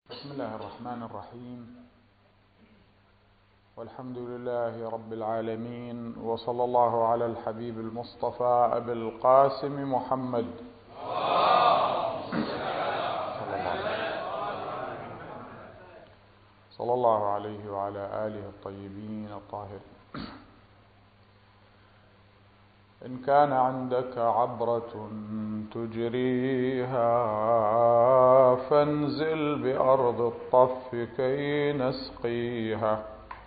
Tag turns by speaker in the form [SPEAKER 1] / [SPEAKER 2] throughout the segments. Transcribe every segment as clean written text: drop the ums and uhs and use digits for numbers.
[SPEAKER 1] بسم الله الرحمن الرحيم، والحمد لله رب العالمين، وصلى الله على الحبيب المصطفى أبي القاسم محمد صلى الله عليه وعلى آله الطيبين الطاهرين. إن كان عندك عبرة تجريها فانزل بأرض الطف كي نسقيها،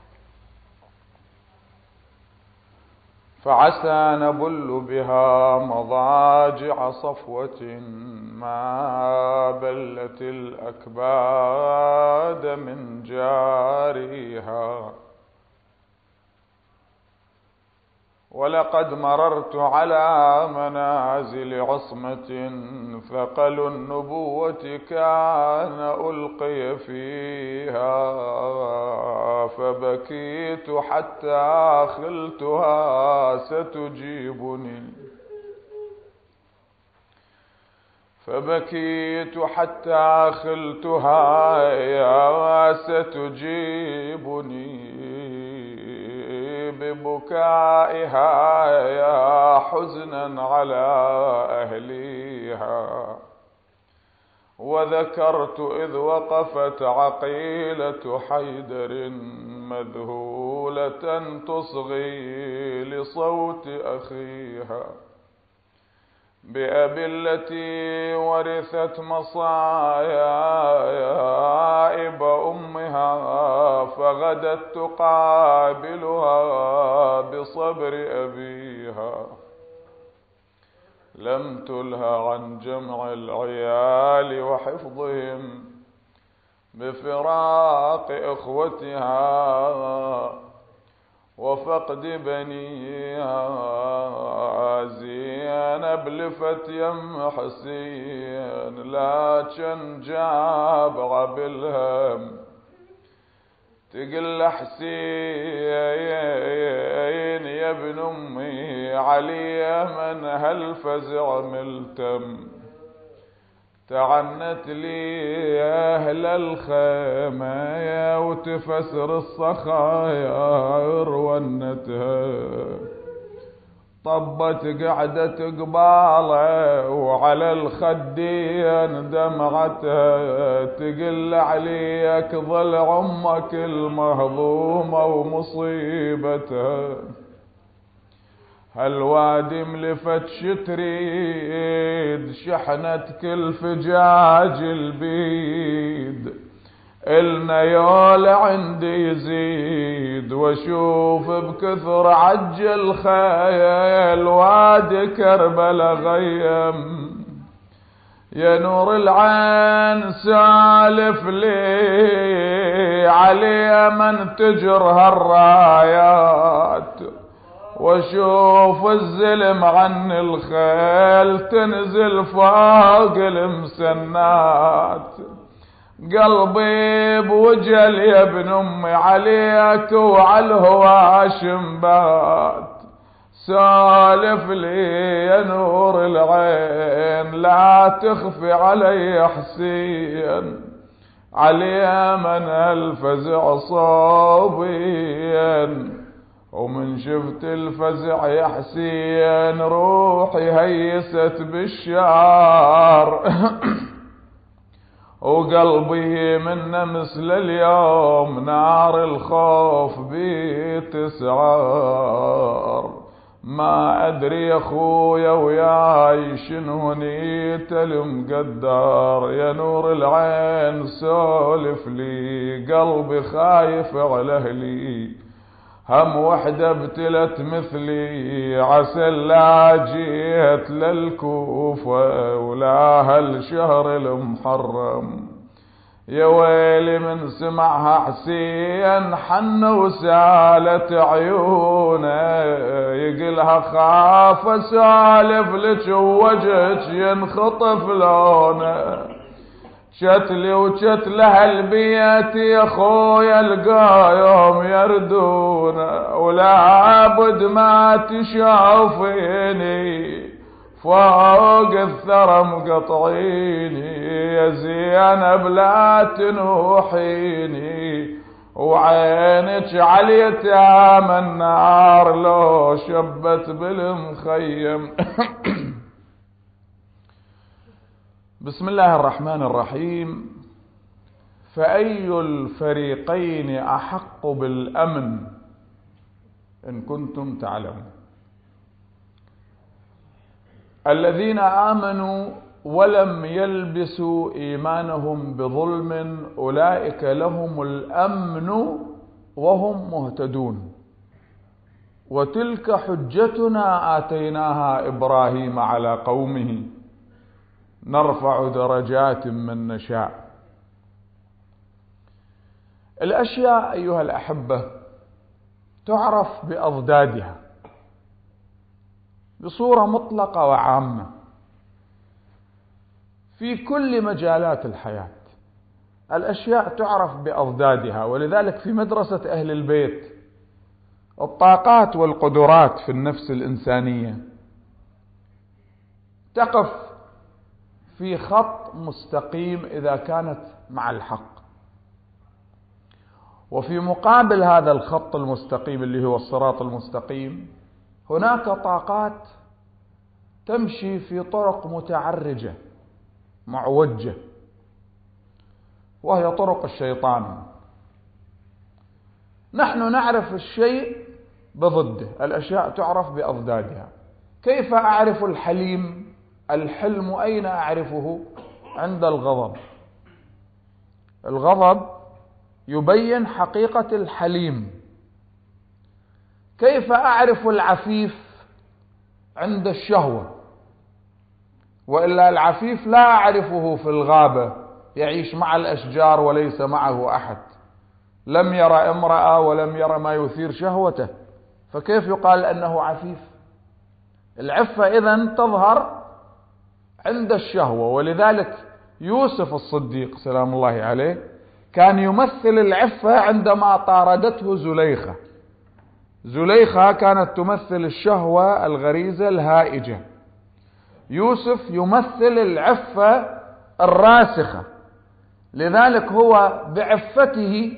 [SPEAKER 1] فعسى نبل بها مضاجع صفوة ما بلت الأكباد من جاريها. ولقد مررت على منازل عصمة ثقل النبوة كان ألقي فيها، فبكيت حتى خلتها ستجيبني، ستجيبني ببكائها يا حزنا على أهليها. وذكرت إذ وقفت عقيلة حيدر مذهولة تصغي لصوت أخيها، بأبي التي ورثت مصائب أمها، فغدت تقابلها بصبر أبيها. لم تلها عن جمع العيال وحفظهم بفراق إخوتها وفقد بنيها. زينب لفت يم حسين لكن جابع بالهم، تقل حسين يا ابن أمي علي من هالفزع ملتم، تعنت لي أهل الخيمة وتفسر الصخايا رونتها. طبت قعدت قباله وعلى الخدين دمعتها، تقل عليك ضلع أمك المهضومة ومصيبتها. هالوادي ملفت شتريد شحنت كل فجاج البيد، إلنا يول عندي يزيد واشوف بكثر عجل خيل وادي كربلا غيم. يا نور العين سالف لي علي من تجر هالرايات، واشوف الزلم عن الخيل تنزل فوق المسنات. قلبي بوجل يا ابن امي عليك وعلى الهواشم بات، سالف لي يا نور العين لا تخفي علي حسين، علي من الفزع صوبين. ومن شفت الفزع يا حسين روحي هيست بالشعر وقلبي من مثل اليوم نار الخوف بتسعار. ما أدري يا أخويا وياي شنو نيت المقدر، يا نور العين سولف لي قلبي خايف على أهلي. هم وحدة ابتلت مثلي عسى لا جيت للكوفة ولا هالشهر المحرم. يا ويلي من سمعها حسين حن وسالت عيونه، يقلها خاف اسالف لك ووجهك ينخطف لونه. شتلي وشتله هالبيت يا خويا القايم يردونه، ولا بد ما تشوفيني فوق الثرى مقطعيني. يا زين يا نبلة تنوحيني وعينك عاليتام النار لو شبت بالمخيم. بسم الله الرحمن الرحيم. فأي الفريقين أحق بالأمن إن كنتم تعلمون؟ الذين آمنوا ولم يلبسوا إيمانهم بظلم أولئك لهم الأمن وهم مهتدون. وتلك حجتنا آتيناها إبراهيم على قومه نرفع درجات من نشاء. الأشياء أيها الأحبة تعرف بأضدادها بصورة مطلقة وعامة في كل مجالات الحياة. الأشياء تعرف بأضدادها، ولذلك في مدرسة أهل البيت الطاقات والقدرات في النفس الإنسانية تقف في خط مستقيم إذا كانت مع الحق، وفي مقابل هذا الخط المستقيم اللي هو الصراط المستقيم هناك طاقات تمشي في طرق متعرجة معوجة، وهي طرق الشيطان. نحن نعرف الشيء بضده، الأشياء تعرف بأضدادها. كيف أعرف الحليم؟ الحلم أين أعرفه؟ عند الغضب. الغضب يبين حقيقة الحليم. كيف أعرف العفيف؟ عند الشهوة، وإلا العفيف لا أعرفه في الغابة يعيش مع الأشجار وليس معه أحد، لم يرى امرأة ولم يرى ما يثير شهوته، فكيف يقال أنه عفيف؟ العفة إذن تظهر عند الشهوة. ولذلك يوسف الصديق سلام الله عليه كان يمثل العفة عندما طاردته زليخة. زليخة كانت تمثل الشهوة الغريزة الهائجة، يوسف يمثل العفة الراسخة. لذلك هو بعفته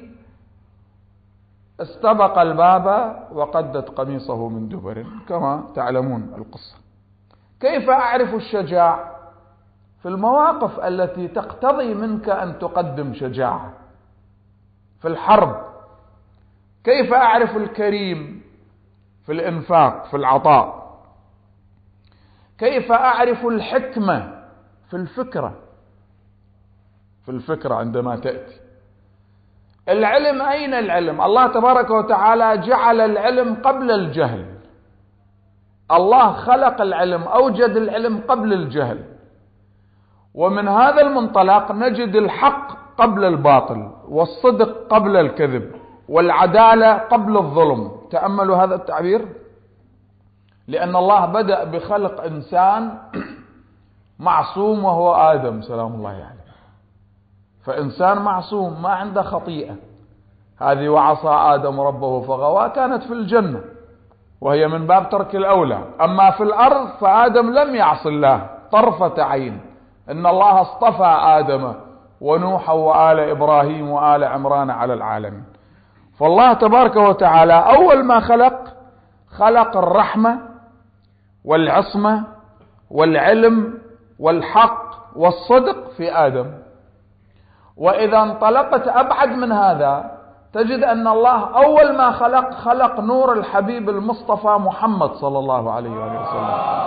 [SPEAKER 1] استبق الباب وقدت قميصه من دبر، كما تعلمون القصة. كيف أعرف الشجاع؟ في المواقف التي تقتضي منك أن تقدم شجاعة. في الحرب. كيف أعرف الكريم؟ في الإنفاق، في العطاء. كيف أعرف الحكمة؟ في الفكرة، في الفكرة عندما تأتي. العلم، أين العلم؟ الله تبارك وتعالى جعل العلم قبل الجهل. الله خلق العلم، أوجد العلم قبل الجهل. ومن هذا المنطلق نجد الحق قبل الباطل، والصدق قبل الكذب، والعدالة قبل الظلم. تأملوا هذا التعبير، لأن الله بدأ بخلق إنسان معصوم وهو آدم سلام الله عليه. فإنسان معصوم ما عنده خطيئة. هذه وعصى آدم ربه فغوى كانت في الجنة، وهي من باب ترك الأولى. أما في الأرض فآدم لم يعص الله طرفة عين. إن الله اصطفى آدم ونوحا وآل إبراهيم وآل عمران على العالمين. فالله تبارك وتعالى أول ما خلق الرحمة والعصمة والعلم والحق والصدق في آدم. وإذا انطلقت أبعد من هذا تجد أن الله أول ما خلق نور الحبيب المصطفى محمد صلى الله عليه وآله وسلم.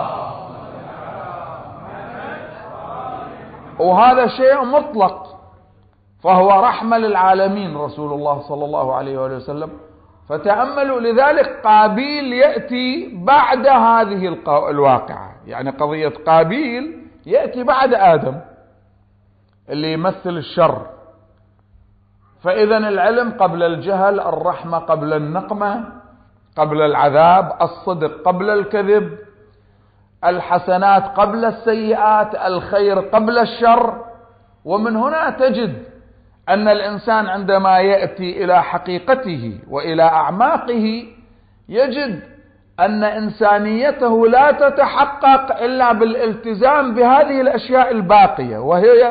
[SPEAKER 1] وهذا شيء مطلق، فهو رحمة للعالمين رسول الله صلى الله عليه وآله وسلم. فتأملوا، لذلك قابيل يأتي بعد هذه الواقعة، يعني قضية قابيل يأتي بعد آدم اللي يمثل الشر. فإذا العلم قبل الجهل، الرحمة قبل النقمة، قبل العذاب، الصدق قبل الكذب، الحسنات قبل السيئات، الخير قبل الشر. ومن هنا تجد أن الإنسان عندما يأتي إلى حقيقته وإلى أعماقه يجد أن إنسانيته لا تتحقق إلا بالالتزام بهذه الأشياء الباقية، وهي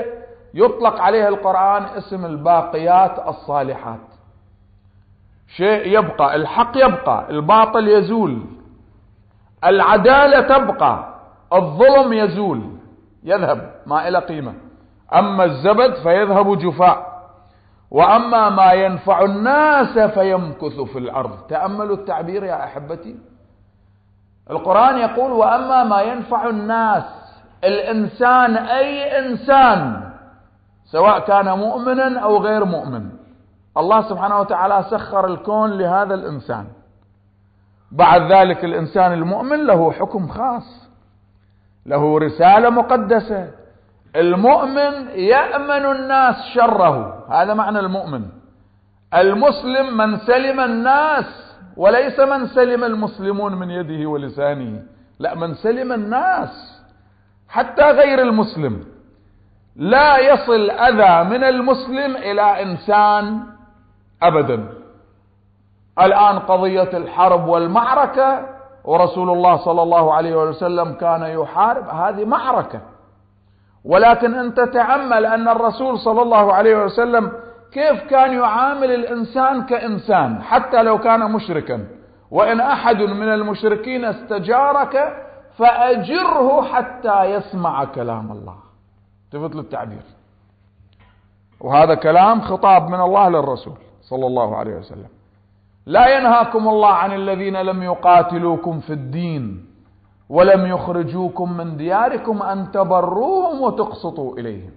[SPEAKER 1] يطلق عليها القرآن اسم الباقيات الصالحات. شيء يبقى، الحق يبقى، الباطل يزول، العدالة تبقى، الظلم يزول يذهب ما إلى قيمة، أما الزبد فيذهب جفاء، وأما ما ينفع الناس فيمكث في الأرض. تأملوا التعبير يا أحبتي، القرآن يقول وأما ما ينفع الناس، الإنسان أي إنسان سواء كان مؤمنا أو غير مؤمن، الله سبحانه وتعالى سخر الكون لهذا الإنسان. بعد ذلك الإنسان المؤمن له حكم خاص، له رسالة مقدسة. المؤمن يأمن الناس شره، هذا معنى المؤمن. المسلم من سلم الناس، وليس من سلم المسلمون من يده ولسانه، لا، من سلم الناس حتى غير المسلم. لا يصل أذى من المسلم إلى إنسان أبدا. الآن قضية الحرب والمعركة، ورسول الله صلى الله عليه وسلم كان يحارب، هذه معركة، ولكن أنت تأمل أن الرسول صلى الله عليه وسلم كيف كان يعامل الإنسان كإنسان حتى لو كان مشركا. وإن أحد من المشركين استجارك فأجره حتى يسمع كلام الله. تفضل التعبير، وهذا كلام خطاب من الله للرسول صلى الله عليه وسلم. لا ينهاكم الله عن الذين لم يقاتلوكم في الدين ولم يخرجوكم من دياركم أن تبروهم وتقسطوا إليهم.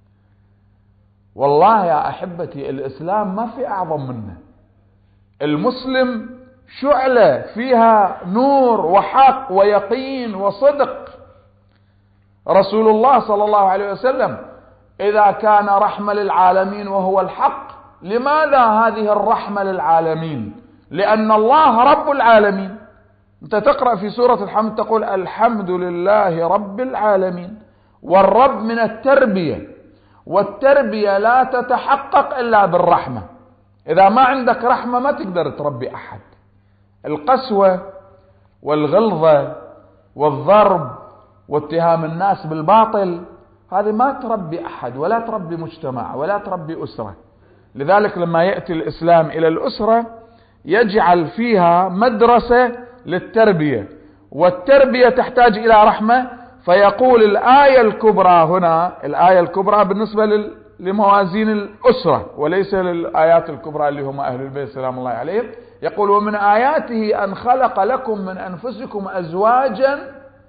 [SPEAKER 1] والله يا أحبتي الإسلام ما في أعظم منه. المسلم شعلة فيها نور وحق ويقين وصدق. رسول الله صلى الله عليه وسلم إذا كان رحمة للعالمين وهو الحق، لماذا هذه الرحمة للعالمين؟ لأن الله رب العالمين. أنت تقرأ في سورة الحمد تقول الحمد لله رب العالمين، والرب من التربية، والتربية لا تتحقق إلا بالرحمة. إذا ما عندك رحمة ما تقدر تربي أحد. القسوة والغلظة والضرب واتهام الناس بالباطل، هذه ما تربي أحد ولا تربي مجتمع ولا تربي أسرة. لذلك لما يأتي الإسلام إلى الأسرة يجعل فيها مدرسة للتربية، والتربية تحتاج إلى رحمة. فيقول الآية الكبرى هنا، الآية الكبرى بالنسبة لموازين الأسرة وليس للآيات الكبرى اللي هم أهل البيت سلام الله عليهم، يقول ومن آياته أن خلق لكم من أنفسكم أزواجا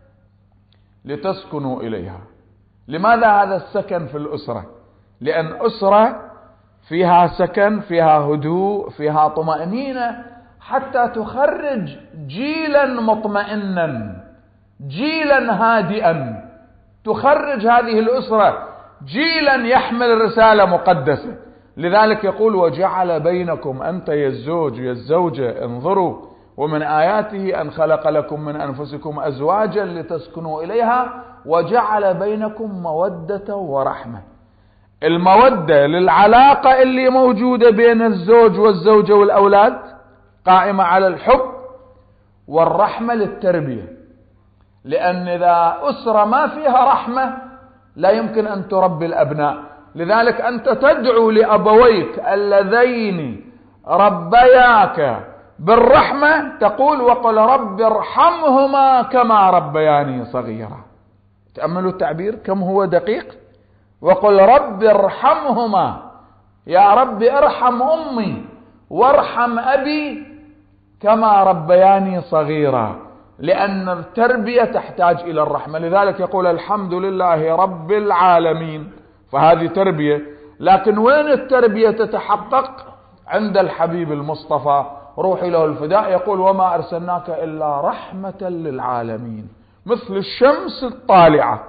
[SPEAKER 1] لتسكنوا إليها. لماذا هذا السكن في الأسرة؟ لأن أسرة فيها سكن، فيها هدوء، فيها طمأنينة، حتى تخرج جيلا مطمئنا، جيلا هادئا. تخرج هذه الأسرة جيلا يحمل رسالة مقدسة. لذلك يقول وجعل بينكم، أنت يا الزوج يا الزوجة، انظروا ومن آياته أن خلق لكم من أنفسكم أزواجا لتسكنوا إليها وجعل بينكم مودة ورحمة. المودة للعلاقة اللي موجودة بين الزوج والزوجة والأولاد قائمة على الحب، والرحمة للتربية. لأن إذا أسرة ما فيها رحمة لا يمكن أن تربي الأبناء. لذلك أنت تدعو لأبويك اللذين ربياك بالرحمة، تقول وقل رب ارحمهما كما ربياني صغيرا. تأملوا التعبير كم هو دقيق. وقل رب ارحمهما، يا رب ارحم أمي وارحم أبي كما ربياني صغيرا، لأن التربية تحتاج إلى الرحمة. لذلك يقول الحمد لله رب العالمين، فهذه تربية. لكن وين التربية تتحقق؟ عند الحبيب المصطفى روحي له الفداء، يقول وما أرسلناك إلا رحمة للعالمين. مثل الشمس الطالعة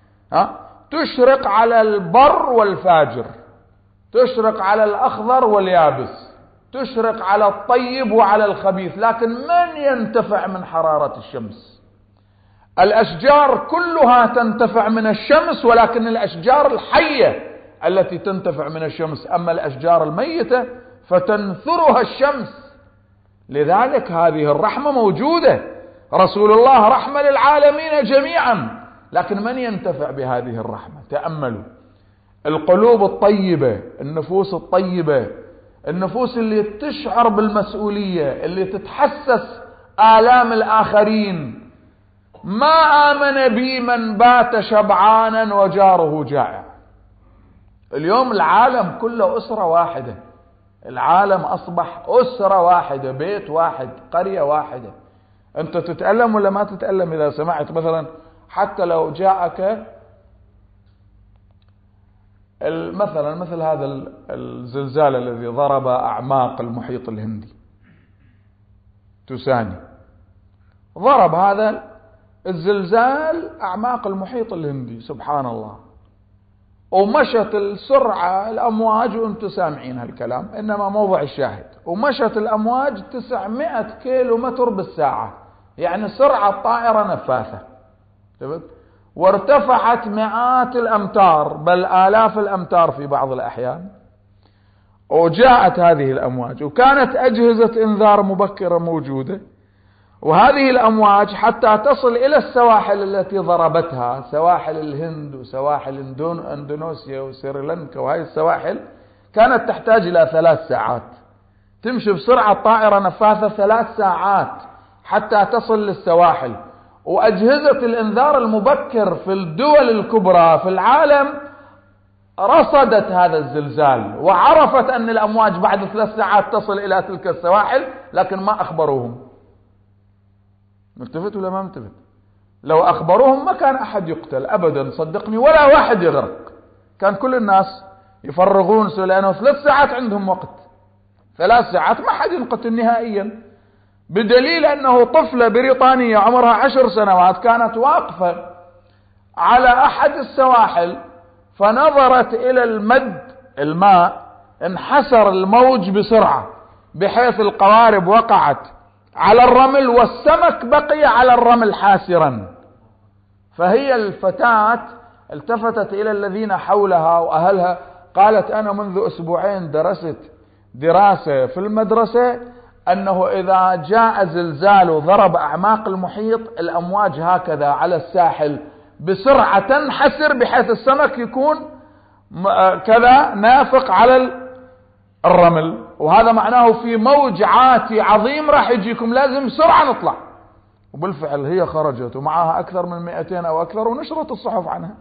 [SPEAKER 1] تشرق على البر والفاجر، تشرق على الأخضر واليابس، تشرق على الطيب وعلى الخبيث، لكن من ينتفع من حرارة الشمس؟ الأشجار كلها تنتفع من الشمس، ولكن الأشجار الحية التي تنتفع من الشمس، أما الأشجار الميتة فتنثرها الشمس. لذلك هذه الرحمة موجودة. رسول الله رحمة للعالمين جميعا، لكن من ينتفع بهذه الرحمة؟ تأملوا القلوب الطيبة، النفوس الطيبة، النفوس اللي تشعر بالمسؤولية، اللي تتحسس آلام الآخرين. ما آمن بي من بات شبعانا وجاره جائع. اليوم العالم كله أسرة واحدة، العالم أصبح أسرة واحدة، بيت واحد، قرية واحدة. أنت تتألم ولا ما تتألم إذا سمعت مثلا حتى لو جاءك مثل هذا الزلزال الذي ضرب أعماق المحيط الهندي، تساني، ضرب هذا الزلزال أعماق المحيط الهندي، سبحان الله، ومشت السرعة الأمواج، وأنتم سامعين هالكلام، إنما موضع الشاهد، ومشت الأمواج 900 كيلو متر بالساعة، يعني سرعة طائرة نفاثة، وارتفعت مئات الأمتار بل آلاف الأمتار في بعض الأحيان. وجاءت هذه الأمواج، وكانت أجهزة إنذار مبكرة موجودة، وهذه الأمواج حتى تصل إلى السواحل التي ضربتها، سواحل الهند وسواحل اندونيسيا وسريلانكا، وهذه السواحل كانت تحتاج إلى 3 ساعات، تمشي بسرعة طائرة نفاثة 3 ساعات حتى تصل للسواحل. وأجهزة الإنذار المبكر في الدول الكبرى في العالم رصدت هذا الزلزال، وعرفت أن الأمواج بعد 3 ساعات تصل إلى تلك السواحل، لكن ما أخبروهم. ملتفت ولا ما ملتفت؟ لو أخبروهم ما كان أحد يقتل أبدا، صدقني، ولا واحد يغرق، كان كل الناس يفرغون، لأنه 3 ساعات عندهم وقت، 3 ساعات ما حد ينقتل نهائيا. بدليل أنه طفلة بريطانية عمرها 10 سنوات كانت واقفة على أحد السواحل، فنظرت إلى الماء، انحسر الموج بسرعة بحيث القوارب وقعت على الرمل والسمك بقي على الرمل حاسرا. فهي الفتاة التفتت إلى الذين حولها وأهلها، قالت: أنا منذ 2 أسبوع درست دراسة في المدرسة أنه إذا جاء زلزال وضرب أعماق المحيط، الأمواج هكذا على الساحل بسرعة تنحسر بحيث السمك يكون كذا نافق على الرمل، وهذا معناه في موج عاتي عظيم راح يجيكم، لازم بسرعة نطلع. وبالفعل هي خرجت ومعها أكثر من 200 أو أكثر، ونشرت الصحف عنها،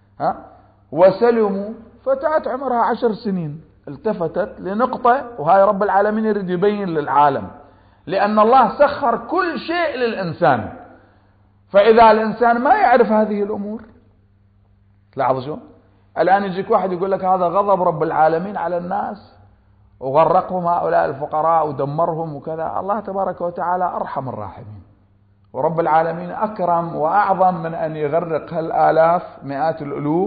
[SPEAKER 1] وسلموا. فتاة عمرها 10 سنين التفتت لنقطة، وهاي رب العالمين يريد يبين للعالم، لأن الله سخر كل شيء للإنسان. فإذا الإنسان ما يعرف هذه الأمور، لاحظوا شو الآن يجيك واحد يقول لك هذا غضب رب العالمين على الناس وغرقهم هؤلاء الفقراء ودمرهم وكذا. الله تبارك وتعالى أرحم الراحمين، ورب العالمين أكرم وأعظم من أن يغرق هالآلاف مئات الألوف.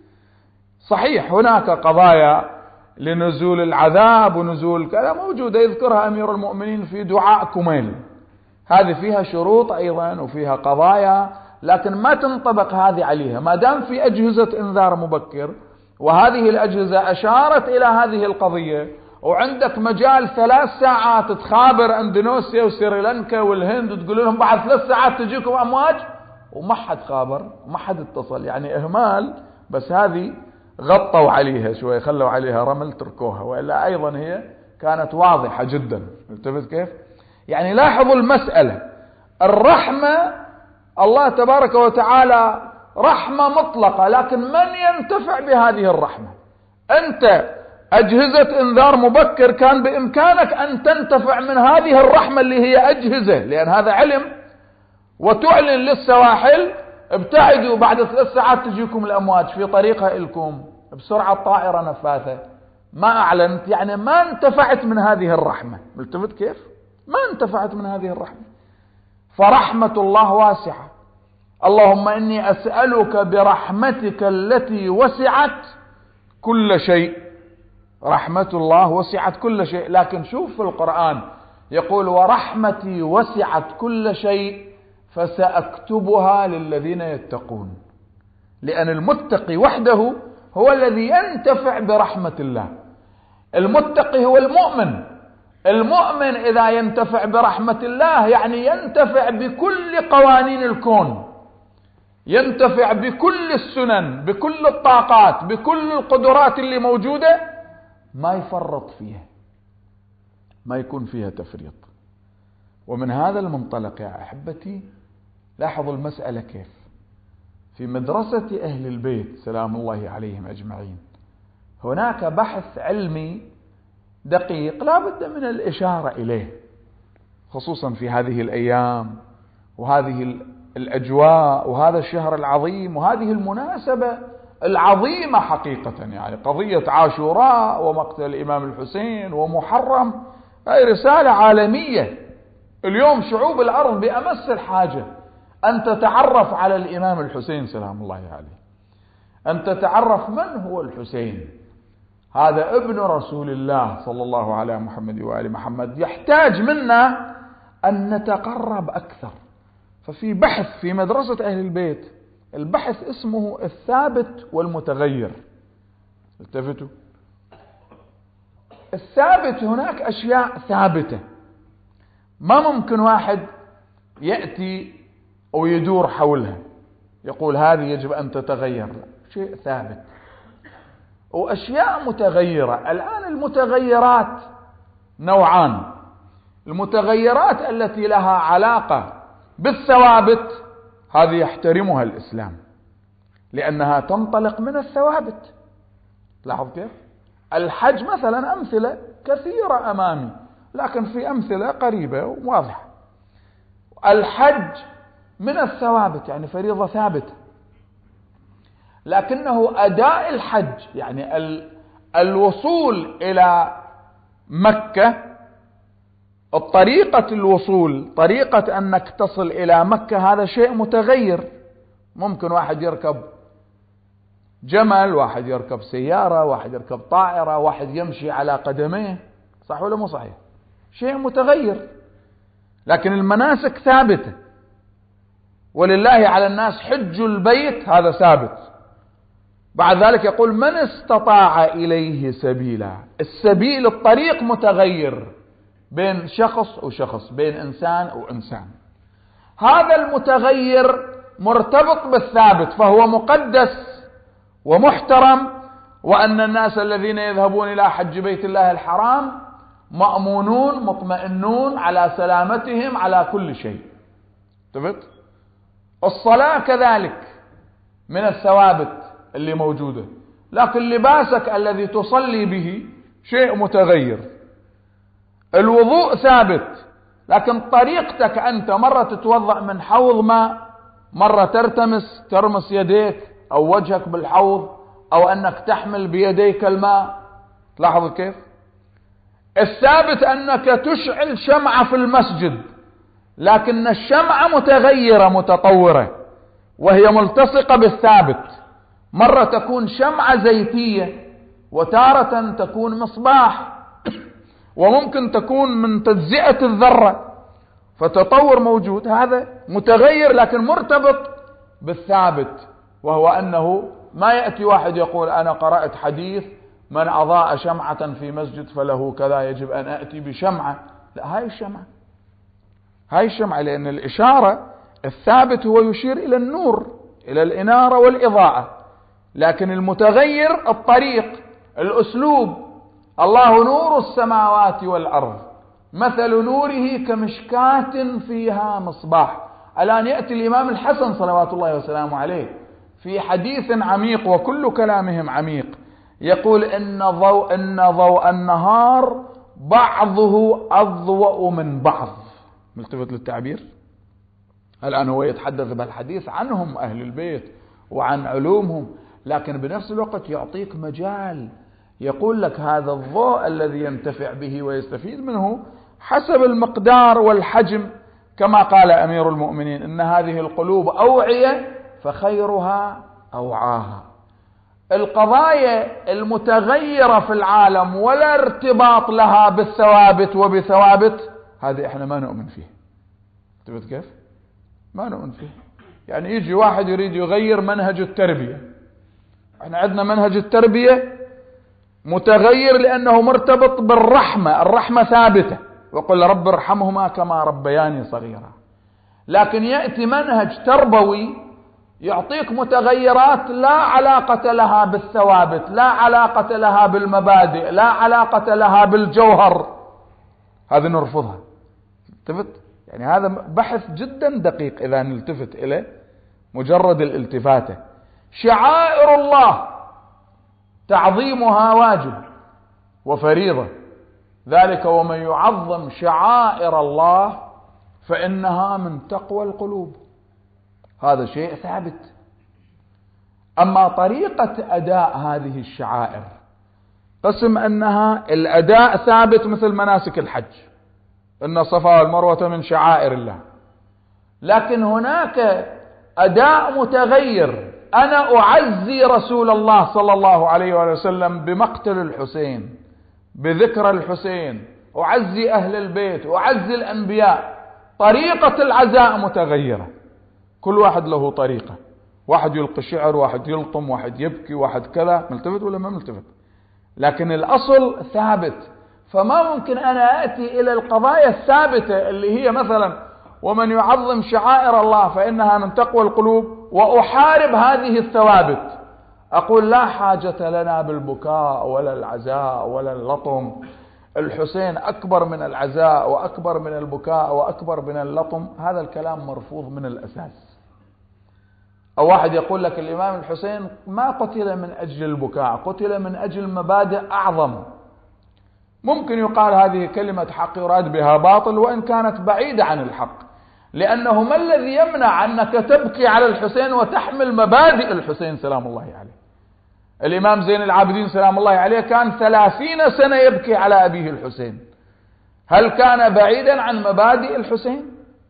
[SPEAKER 1] صحيح هناك قضايا لنزول العذاب ونزول كذا موجودة، يذكرها أمير المؤمنين في دعاء كميل، هذه فيها شروط أيضا وفيها قضايا، لكن ما تنطبق هذه عليها ما دام في أجهزة إنذار مبكر، وهذه الأجهزة أشارت إلى هذه القضية، وعندك مجال 3 ساعات تخابر اندونيسيا وسريلانكا والهند وتقول لهم بعد 3 ساعات تجيكم أمواج، وما حد خابر وما حد اتصل، يعني إهمال. بس هذه غطوا عليها شوي، خلوا عليها رمل، تركوها، وإلا أيضا هي كانت واضحة جدا. التفت كيف؟ يعني لاحظوا المسألة، الرحمة الله تبارك وتعالى رحمة مطلقة، لكن من ينتفع بهذه الرحمة؟ أنت أجهزة إنذار مبكر كان بإمكانك أن تنتفع من هذه الرحمة اللي هي أجهزة، لأن هذا علم، وتعلن للسواحل ابتعدوا بعد 3 ساعات تجيكم الأمواج في طريقها إلكم بسرعة طائرة نفاثة. ما أعلنت، يعني ما انتفعت من هذه الرحمة. ملتفت كيف؟ ما انتفعت من هذه الرحمة. فرحمة الله واسعة. اللهم إني أسألك برحمتك التي وسعت كل شيء. رحمة الله وسعت كل شيء، لكن شوف في القرآن يقول: ورحمتي وسعت كل شيء فسأكتبها للذين يتقون. لأن المتقي وحده هو الذي ينتفع برحمة الله. المتقي هو المؤمن. المؤمن إذا ينتفع برحمة الله يعني ينتفع بكل قوانين الكون. ينتفع بكل السنن، بكل الطاقات، بكل القدرات اللي موجودة، ما يفرط فيها، ما يكون فيها تفريط. ومن هذا المنطلق يا أحبتي لاحظوا المسألة كيف في مدرسة أهل البيت سلام الله عليهم أجمعين هناك بحث علمي دقيق لا بد من الإشارة إليه، خصوصا في هذه الأيام وهذه الأجواء وهذا الشهر العظيم وهذه المناسبة العظيمة حقيقة. يعني قضية عاشوراء ومقتل الإمام الحسين ومحرم هذه رسالة عالمية. اليوم شعوب الأرض بأمس الحاجة أن تتعرف على الإمام الحسين سلام الله عليه، أن تتعرف من هو الحسين. هذا ابن رسول الله صلى الله على محمد وآل محمد، يحتاج منا أن نتقرب أكثر. ففي بحث في مدرسة أهل البيت، البحث اسمه الثابت والمتغير. التفتوا، الثابت هناك أشياء ثابتة ما ممكن واحد يأتي أو يدور حولها يقول هذه يجب أن تتغير، لا، شيء ثابت. وأشياء متغيرة. الآن المتغيرات نوعان: المتغيرات التي لها علاقة بالثوابت، هذه يحترمها الإسلام لأنها تنطلق من الثوابت. لاحظ كيف؟ الحج مثلا أمثلة كثيرة أمامي، لكن في أمثلة قريبة وواضحة. الحج من الثوابت، يعني فريضة ثابتة، لكنه أداء الحج يعني الوصول إلى مكة، الطريقة الوصول، طريقة أنك تصل إلى مكة، هذا شيء متغير. ممكن واحد يركب جمل، واحد يركب سيارة، واحد يركب طائرة، واحد يمشي على قدميه، صح ولا مو صحيح؟ شيء متغير، لكن المناسك ثابتة. ولله على الناس حج البيت، هذا ثابت. بعد ذلك يقول من استطاع إليه سبيلا. السبيل، الطريق متغير بين شخص وشخص، بين إنسان وإنسان. هذا المتغير مرتبط بالثابت، فهو مقدس ومحترم. وأن الناس الذين يذهبون إلى حج بيت الله الحرام مأمونون مطمئنون على سلامتهم على كل شيء. تفت؟ الصلاة كذلك من الثوابت اللي موجودة، لكن لباسك الذي تصلي به شيء متغير. الوضوء ثابت، لكن طريقتك أنت مرة تتوضأ من حوض ماء، مرة ترمس يديك أو وجهك بالحوض، أو أنك تحمل بيديك الماء. لاحظوا كيف؟ الثابت أنك تشعل شمعة في المسجد، لكن الشمعة متغيرة متطورة وهي ملتصقة بالثابت. مرة تكون شمعة زيتية، وتارة تكون مصباح، وممكن تكون من تجزئة الذرة، فتطور موجود. هذا متغير لكن مرتبط بالثابت، وهو أنه ما يأتي واحد يقول أنا قرأت حديث من أضاء شمعة في مسجد فله كذا، يجب أن أتي بشمعة. لا، هاي الشمعة، لأن الإشارة الثابت هو يشير إلى النور، إلى الإنارة والإضاءة. لكن المتغير الطريق، الأسلوب. الله نور السماوات والأرض مثل نوره كمشكاة فيها مصباح. الآن يأتي الإمام الحسن صلوات الله وسلامه عليه في حديث عميق، وكل كلامهم عميق، يقول إن ضوء النهار بعضه أضوأ من بعض. ملتفت للتعبير؟ الآن هو يتحدث بالحديث عنهم أهل البيت وعن علومهم، لكن بنفس الوقت يعطيك مجال، يقول لك هذا الضوء الذي ينتفع به ويستفيد منه حسب المقدار والحجم، كما قال أمير المؤمنين إن هذه القلوب أوعية فخيرها أوعاها. القضايا المتغيرة في العالم ولا ارتباط لها بالثوابت وبثوابت، هذه احنا ما نؤمن فيه. تبت كيف؟ ما نؤمن فيه. يعني يجي واحد يريد يغير منهج التربية، احنا عندنا منهج التربية متغير لأنه مرتبط بالرحمة، الرحمة ثابتة، وقل رب ارحمهما كما ربياني صغيرا. لكن يأتي منهج تربوي يعطيك متغيرات لا علاقة لها بالثوابت، لا علاقة لها بالمبادئ، لا علاقة لها بالجوهر، هذا نرفضها. التفت، يعني هذا بحث جدا دقيق إذا نلتفت إليه مجرد الالتفاتة. شعائر الله تعظيمها واجب وفريضة، ذلك ومن يعظم شعائر الله فإنها من تقوى القلوب، هذا شيء ثابت. أما طريقة أداء هذه الشعائر، قسم أنها الأداء ثابت مثل مناسك الحج، إن الصفا والمروة من شعائر الله، لكن هناك أداء متغير. أنا أعزي رسول الله صلى الله عليه وسلم بمقتل الحسين، بذكر الحسين، أعزي أهل البيت، أعزي الأنبياء. طريقة العزاء متغيرة، كل واحد له طريقة، واحد يلقي شعر، واحد يلطم، واحد يبكي، واحد كذا. ملتفت ولا ما ملتفت؟ لكن الأصل ثابت. فما ممكن أنا أتي إلى القضايا الثابتة اللي هي مثلا ومن يعظم شعائر الله فإنها من تقوى القلوب، وأحارب هذه الثوابت، أقول لا حاجة لنا بالبكاء ولا العزاء ولا اللطم، الحسين أكبر من العزاء وأكبر من البكاء وأكبر من اللطم. هذا الكلام مرفوض من الأساس. أو واحد يقول لك الإمام الحسين ما قتل من أجل البكاء، قتل من أجل مبادئ أعظم. ممكن يقال هذه كلمة حق يراد بها باطل وإن كانت بعيدة عن الحق، لأنه ما الذي يمنع أنك تبكي على الحسين وتحمل مبادئ الحسين سلام الله عليه؟ الإمام زين العابدين سلام الله عليه كان 30 سنة يبكي على أبيه الحسين، هل كان بعيدا عن مبادئ الحسين؟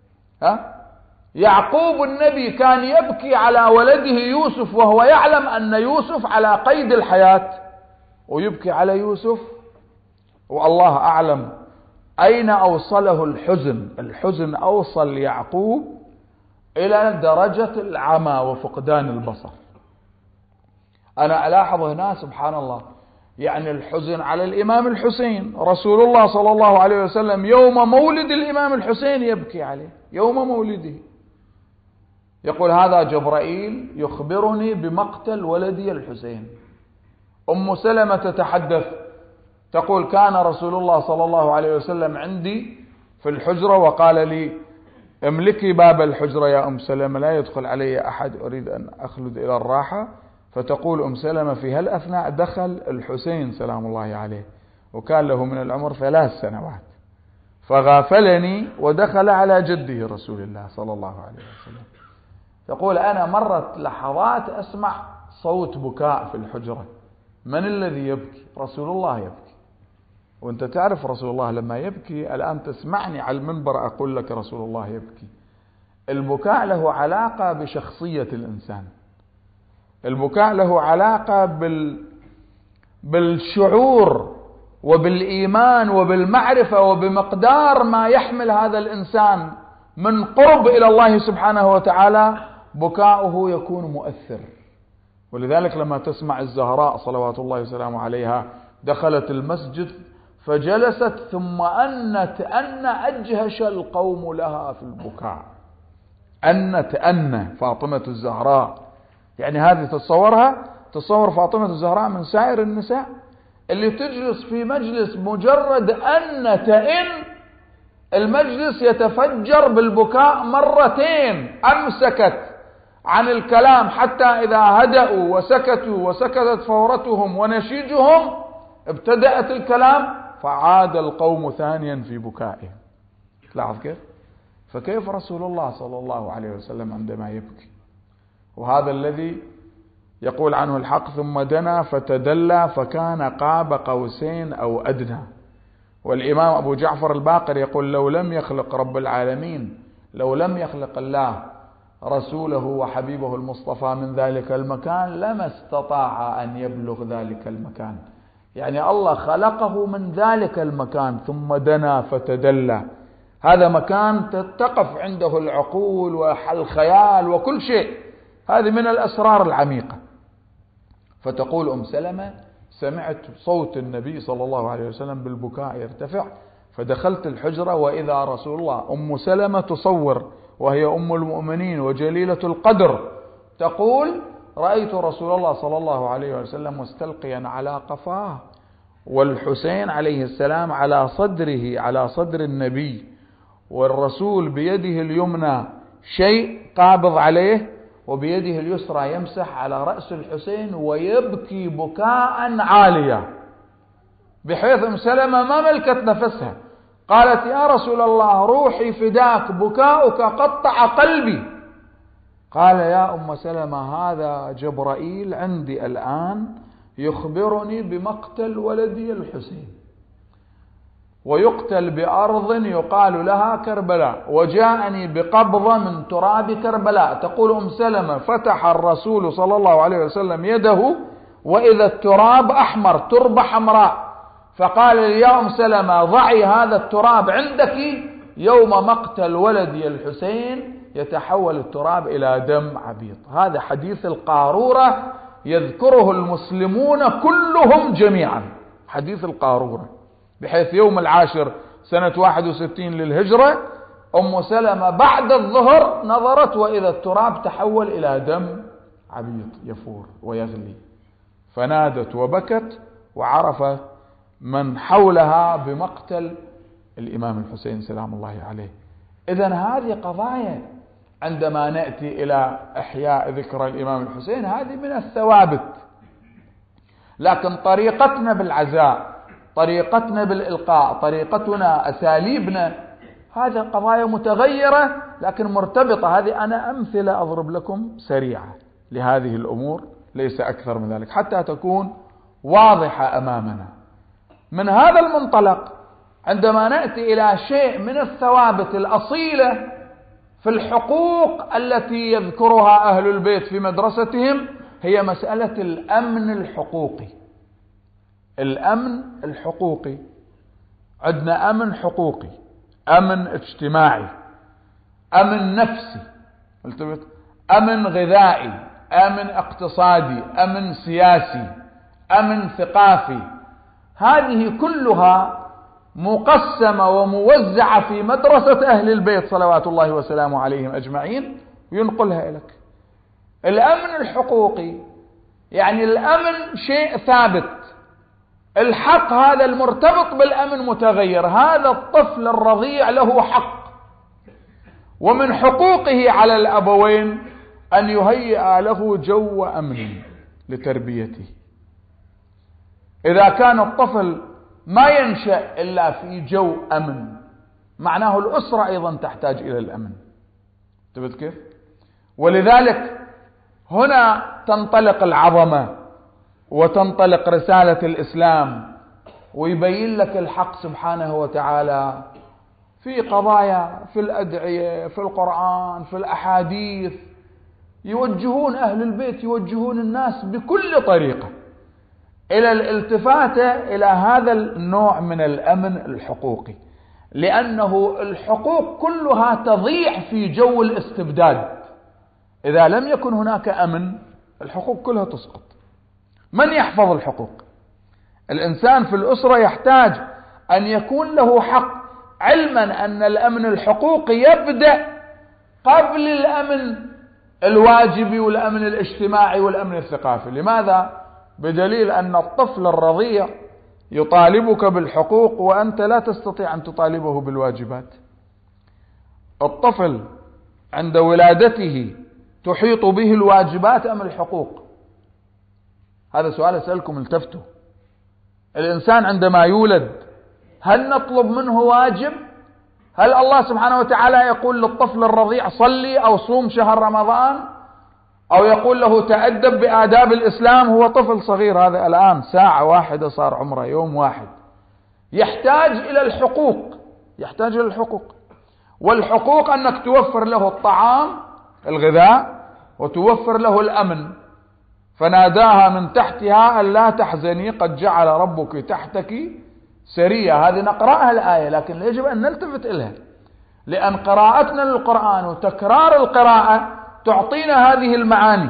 [SPEAKER 1] يعقوب النبي كان يبكي على ولده يوسف وهو يعلم أن يوسف على قيد الحياة، ويبكي على يوسف والله أعلم أين أوصله الحزن. الحزن أوصل يعقوب إلى درجة العمى وفقدان البصر. أنا ألاحظ هنا سبحان الله، يعني الحزن على الإمام الحسين، رسول الله صلى الله عليه وسلم يوم مولد الإمام الحسين يبكي عليه، يوم مولده يقول هذا جبرائيل يخبرني بمقتل ولدي الحسين. أم سلمة تتحدث تقول كان رسول الله صلى الله عليه وسلم عندي في الحجرة وقال لي املكي باب الحجرة يا أم سلمة لا يدخل علي أحد، أريد أن أخلد إلى الراحة. فتقول أم سلمة في هالأثناء دخل الحسين سلام الله عليه وكان له من العمر 3 سنوات، فغافلني ودخل على جده رسول الله صلى الله عليه وسلم. تقول أنا مرت لحظات أسمع صوت بكاء في الحجرة، من الذي يبكي؟ رسول الله يبكي. وانت تعرف رسول الله لما يبكي، الآن تسمعني على المنبر أقول لك رسول الله يبكي. البكاء له علاقة بشخصية الإنسان، البكاء له علاقة بالشعور وبالإيمان وبالمعرفة وبمقدار ما يحمل هذا الإنسان من قرب إلى الله سبحانه وتعالى، بكاؤه يكون مؤثر. ولذلك لما تسمع الزهراء صلوات الله وسلامه عليها دخلت المسجد فجلست ثم أنت أن أجهش القوم لها في البكاء، أن فاطمة الزهراء، يعني هذه تتصورها، تصور فاطمة الزهراء من سائر النساء اللي تجلس في مجلس مجرد أن تئن المجلس يتفجر بالبكاء مرتين، أمسكت عن الكلام حتى إذا هدأوا وسكتوا وسكتت فورتهم ونشيجهم ابتدأت الكلام فعاد القوم ثانيا في بكائهم. لاحظ كيف؟ فكيف رسول الله صلى الله عليه وسلم عندما يبكي؟ وهذا الذي يقول عنه الحق ثم دنا فتدلى فكان قاب قوسين أو أدنى. والإمام أبو جعفر الباقر يقول لو لم يخلق رب العالمين، لو لم يخلق الله رسوله وحبيبه المصطفى من ذلك المكان لما استطاع أن يبلغ ذلك المكان. يعني الله خلقه من ذلك المكان ثم دنا فتدلى، هذا مكان تقف عنده العقول والخيال وكل شيء، هذه من الأسرار العميقة. فتقول أم سلمة سمعت صوت النبي صلى الله عليه وسلم بالبكاء يرتفع، فدخلت الحجرة وإذا رسول الله. أم سلمة تصور وهي أم المؤمنين وجليلة القدر، تقول: رأيت رسول الله صلى الله عليه وسلم مستلقيا على قفاه، والحسين عليه السلام على صدره، على صدر النبي، والرسول بيده اليمنى شيء قابض عليه، وبيده اليسرى يمسح على رأس الحسين ويبكي بكاء عاليا، بحيث أم سلمة ما ملكت نفسها، قالت: يا رسول الله روحي فداك، بكاؤك قطع قلبي. قال: يا أم سلمة هذا جبرائيل عندي الآن يخبرني بمقتل ولدي الحسين، ويقتل بأرض يقال لها كربلاء، وجاءني بقبضة من تراب كربلاء. تقول أم سلمة: فتح الرسول صلى الله عليه وسلم يده وإذا التراب أحمر، تربة حمراء، فقال لي: يا أم سلمة ضعي هذا التراب عندك، يوم مقتل ولدي الحسين يتحول التراب إلى دم عبيط. هذا حديث القارورة يذكره المسلمون كلهم جميعا، حديث القارورة، بحيث يوم 10 سنة 61 للهجرة أم سلمة بعد الظهر نظرت وإذا التراب تحول إلى دم عبيط يفور ويغلي، فنادت وبكت، وعرف من حولها بمقتل الإمام الحسين سلام الله عليه. إذن هذه قضايا عندما نأتي إلى إحياء ذكرى الإمام الحسين هذه من الثوابت، لكن طريقتنا بالعزاء، طريقتنا بالإلقاء، طريقتنا، أساليبنا، هذه قضايا متغيرة لكن مرتبطة. هذه أنا أمثلة أضرب لكم سريعة لهذه الأمور، ليس أكثر من ذلك، حتى تكون واضحة أمامنا. من هذا المنطلق عندما نأتي إلى شيء من الثوابت الأصيلة في الحقوق التي يذكرها أهل البيت في مدرستهم، هي مسألة الأمن الحقوقي. الأمن الحقوقي، عندنا أمن حقوقي، أمن اجتماعي، أمن نفسي، أمن غذائي، أمن اقتصادي، أمن سياسي، أمن ثقافي. هذه كلها مقسمة وموزعة في مدرسة أهل البيت صلوات الله وسلامه عليهم أجمعين، وينقلها لك. الأمن الحقوقي يعني الأمن شيء ثابت، الحق هذا المرتبط بالأمن متغير. هذا الطفل الرضيع له حق، ومن حقوقه على الأبوين أن يهيئ له جو أمن لتربيته. إذا كان الطفل ما ينشأ إلا في جو أمن، معناه الأسرة أيضا تحتاج إلى الأمن. تبت كيف؟ ولذلك هنا تنطلق العظمة وتنطلق رسالة الإسلام، ويبين لك الحق سبحانه وتعالى في قضايا، في الأدعية، في القرآن، في الأحاديث، يوجهون أهل البيت، يوجهون الناس بكل طريقة إلى الالتفات إلى هذا النوع من الأمن الحقوقي، لأنه الحقوق كلها تضيع في جو الاستبداد. إذا لم يكن هناك أمن الحقوق كلها تسقط. من يحفظ الحقوق؟ الإنسان في الأسرة يحتاج أن يكون له حق، علما أن الأمن الحقوقي يبدأ قبل الأمن الواجبي والأمن الاجتماعي والأمن الثقافي. لماذا؟ بدليل أن الطفل الرضيع يطالبك بالحقوق وأنت لا تستطيع أن تطالبه بالواجبات. الطفل عند ولادته تحيط به الواجبات أم الحقوق؟ هذا سؤال أسألكم، التفتوا. الإنسان عندما يولد هل نطلب منه واجب؟ هل الله سبحانه وتعالى يقول للطفل الرضيع صلي أو صوم شهر رمضان، أو يقول له تأدب بآداب الإسلام؟ هو طفل صغير، هذا الآن ساعة واحدة صار عمره، يوم واحد. يحتاج إلى الحقوق، يحتاج إلى الحقوق. والحقوق أنك توفر له الطعام الغذاء، وتوفر له الأمن. فناداها من تحتها ألا تحزني قد جعل ربك تحتك سرية. هذه نقرأها الآية، لكن يجب أن نلتفت إليها، لأن قراءتنا للقرآن وتكرار القراءة تعطينا هذه المعاني.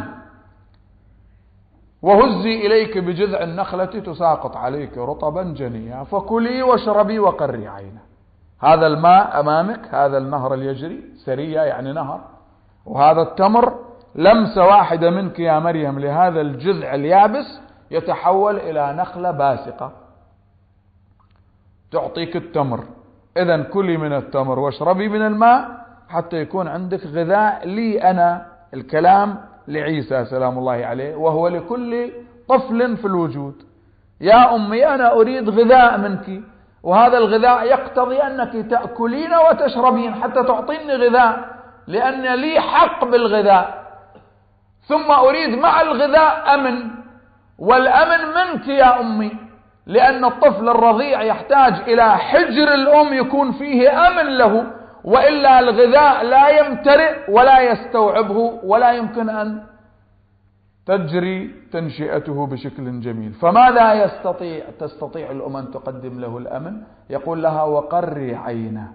[SPEAKER 1] وهزي إليك بجذع النخلة تساقط عليك رطبا جنيا فكلي واشربي وقري عينا. هذا الماء أمامك، هذا النهر اللي يجري، سرية يعني نهر، وهذا التمر لمسة واحدة منك يا مريم لهذا الجذع اليابس يتحول إلى نخلة باسقة تعطيك التمر. إذن كلي من التمر واشربي من الماء حتى يكون عندك غذاء لي أنا. الكلام لعيسى سلام الله عليه، وهو لكل طفل في الوجود. يا أمي أنا أريد غذاء منك، وهذا الغذاء يقتضي أنك تأكلين وتشربين حتى تعطيني غذاء، لأن لي حق بالغذاء. ثم أريد مع الغذاء أمن، والأمن منك يا أمي، لأن الطفل الرضيع يحتاج إلى حجر الأم يكون فيه أمن له، وإلا الغذاء لا يمتلئ ولا يستوعبه ولا يمكن أن تجري تنشئته بشكل جميل. فماذا تستطيع الأم أن تقدم له الأمن؟ يقول لها وقري عينه،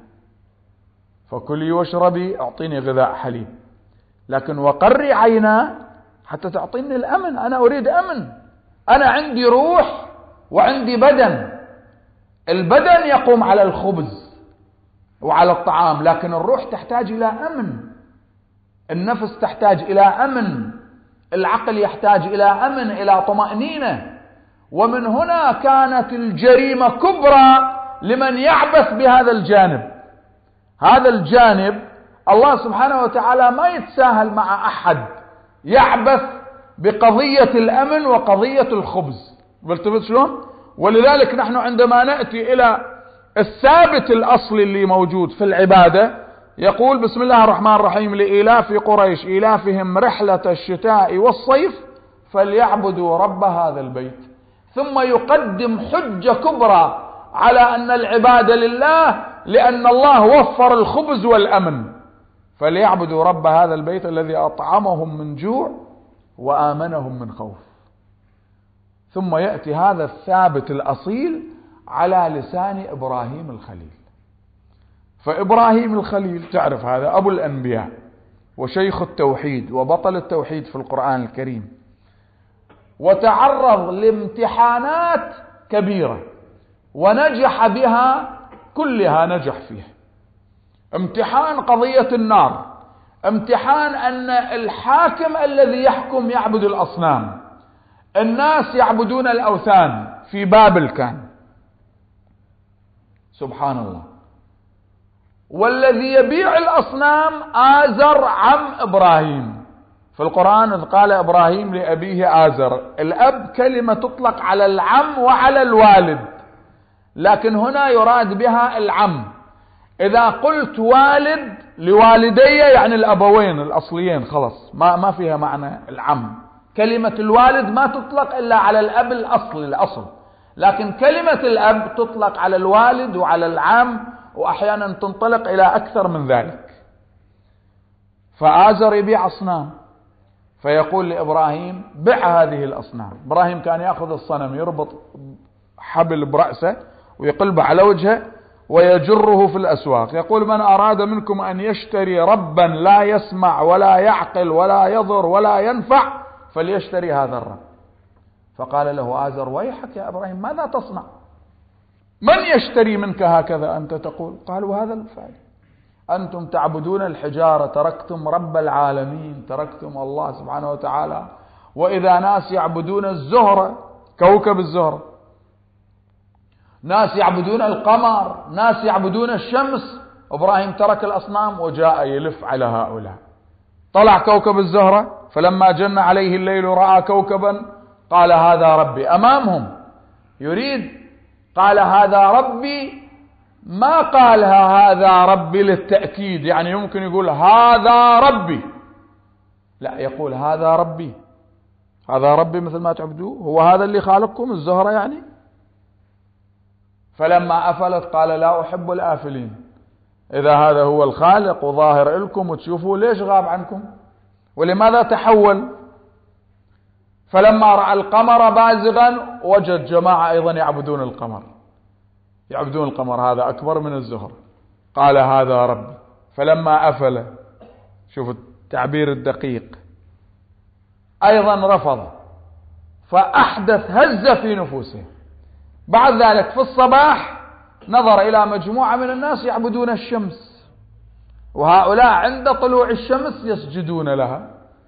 [SPEAKER 1] فكلي واشربي أعطيني غذاء حليب، لكن وقري عينه حتى تعطيني الأمن. أنا أريد أمن، أنا عندي روح وعندي بدن. البدن يقوم على الخبز وعلى الطعام، لكن الروح تحتاج إلى أمن، النفس تحتاج إلى أمن، العقل يحتاج إلى أمن، إلى طمأنينة. ومن هنا كانت الجريمة كبرى لمن يعبث بهذا الجانب. هذا الجانب الله سبحانه وتعالى ما يتساهل مع أحد يعبث بقضية الأمن وقضية الخبز. بالتفت شلون؟ ولذلك نحن عندما نأتي إلى الثابت الأصلي اللي موجود في العبادة، يقول بسم الله الرحمن الرحيم لإيلاف قريش إيلافهم رحلة الشتاء والصيف فليعبدوا رب هذا البيت. ثم يقدم حجة كبرى على أن العبادة لله، لأن الله وفر الخبز والأمن. فليعبدوا رب هذا البيت الذي أطعمهم من جوع وآمنهم من خوف. ثم يأتي هذا الثابت الأصيل على لسان إبراهيم الخليل. فإبراهيم الخليل تعرف هذا أبو الأنبياء وشيخ التوحيد وبطل التوحيد في القرآن الكريم، وتعرض لامتحانات كبيرة ونجح بها كلها، نجح فيها. امتحان قضية النار، امتحان أن الحاكم الذي يحكم يعبد الأصنام، الناس يعبدون الأوثان في بابل كان، سبحان الله. والذي يبيع الأصنام آزر عم إبراهيم. في القرآن إذ قال إبراهيم لأبيه آزر، الأب كلمة تطلق على العم وعلى الوالد، لكن هنا يراد بها العم. إذا قلت والد لوالدي يعني الأبوين الأصليين، خلص ما فيها معنى العم. كلمة الوالد ما تطلق إلا على الأب الأصل، لكن كلمة الأب تطلق على الوالد وعلى العم، وأحيانا تنطلق إلى أكثر من ذلك. فآزر يبيع أصنام، فيقول لإبراهيم بع هذه الأصنام. إبراهيم كان يأخذ الصنم يربط حبل برأسه ويقلبه على وجهه ويجره في الأسواق، يقول من أراد منكم أن يشتري ربا لا يسمع ولا يعقل ولا يضر ولا ينفع فليشتري هذا الرب. فقال له آزر ويحك يا إبراهيم ماذا تصنع؟ من يشتري منك هكذا أنت تقول؟ قالوا هذا الفعل، أنتم تعبدون الحجارة، تركتم رب العالمين، تركتم الله سبحانه وتعالى. وإذا ناس يعبدون الزهرة، كوكب الزهرة، ناس يعبدون القمر، ناس يعبدون الشمس، إبراهيم ترك الأصنام وجاء يلف على هؤلاء. طلع كوكب الزهرة، فلما جن عليه الليل رأى كوكبا قال هذا ربي. أمامهم يريد، قال هذا ربي، ما قالها هذا ربي للتأكيد، يعني يمكن يقول هذا ربي، لا، يقول هذا ربي، هذا ربي مثل ما تعبدوه، هو هذا اللي خالقكم الزهرة يعني. فلما أفلت قال لا أحب الآفلين، إذا هذا هو الخالق وظاهر لكم وتشوفوا ليش غاب عنكم ولماذا تحول؟ فلما رأى القمر بازغا وجد جماعة أيضا يعبدون القمر، يعبدون القمر، هذا أكبر من الزهر، قال هذا ربي. فلما أفل، شوف التعبير الدقيق، أيضا رفض، فأحدث هزة في نفوسهم. بعد ذلك في الصباح نظر إلى مجموعة من الناس يعبدون الشمس، وهؤلاء عند طلوع الشمس يسجدون لها،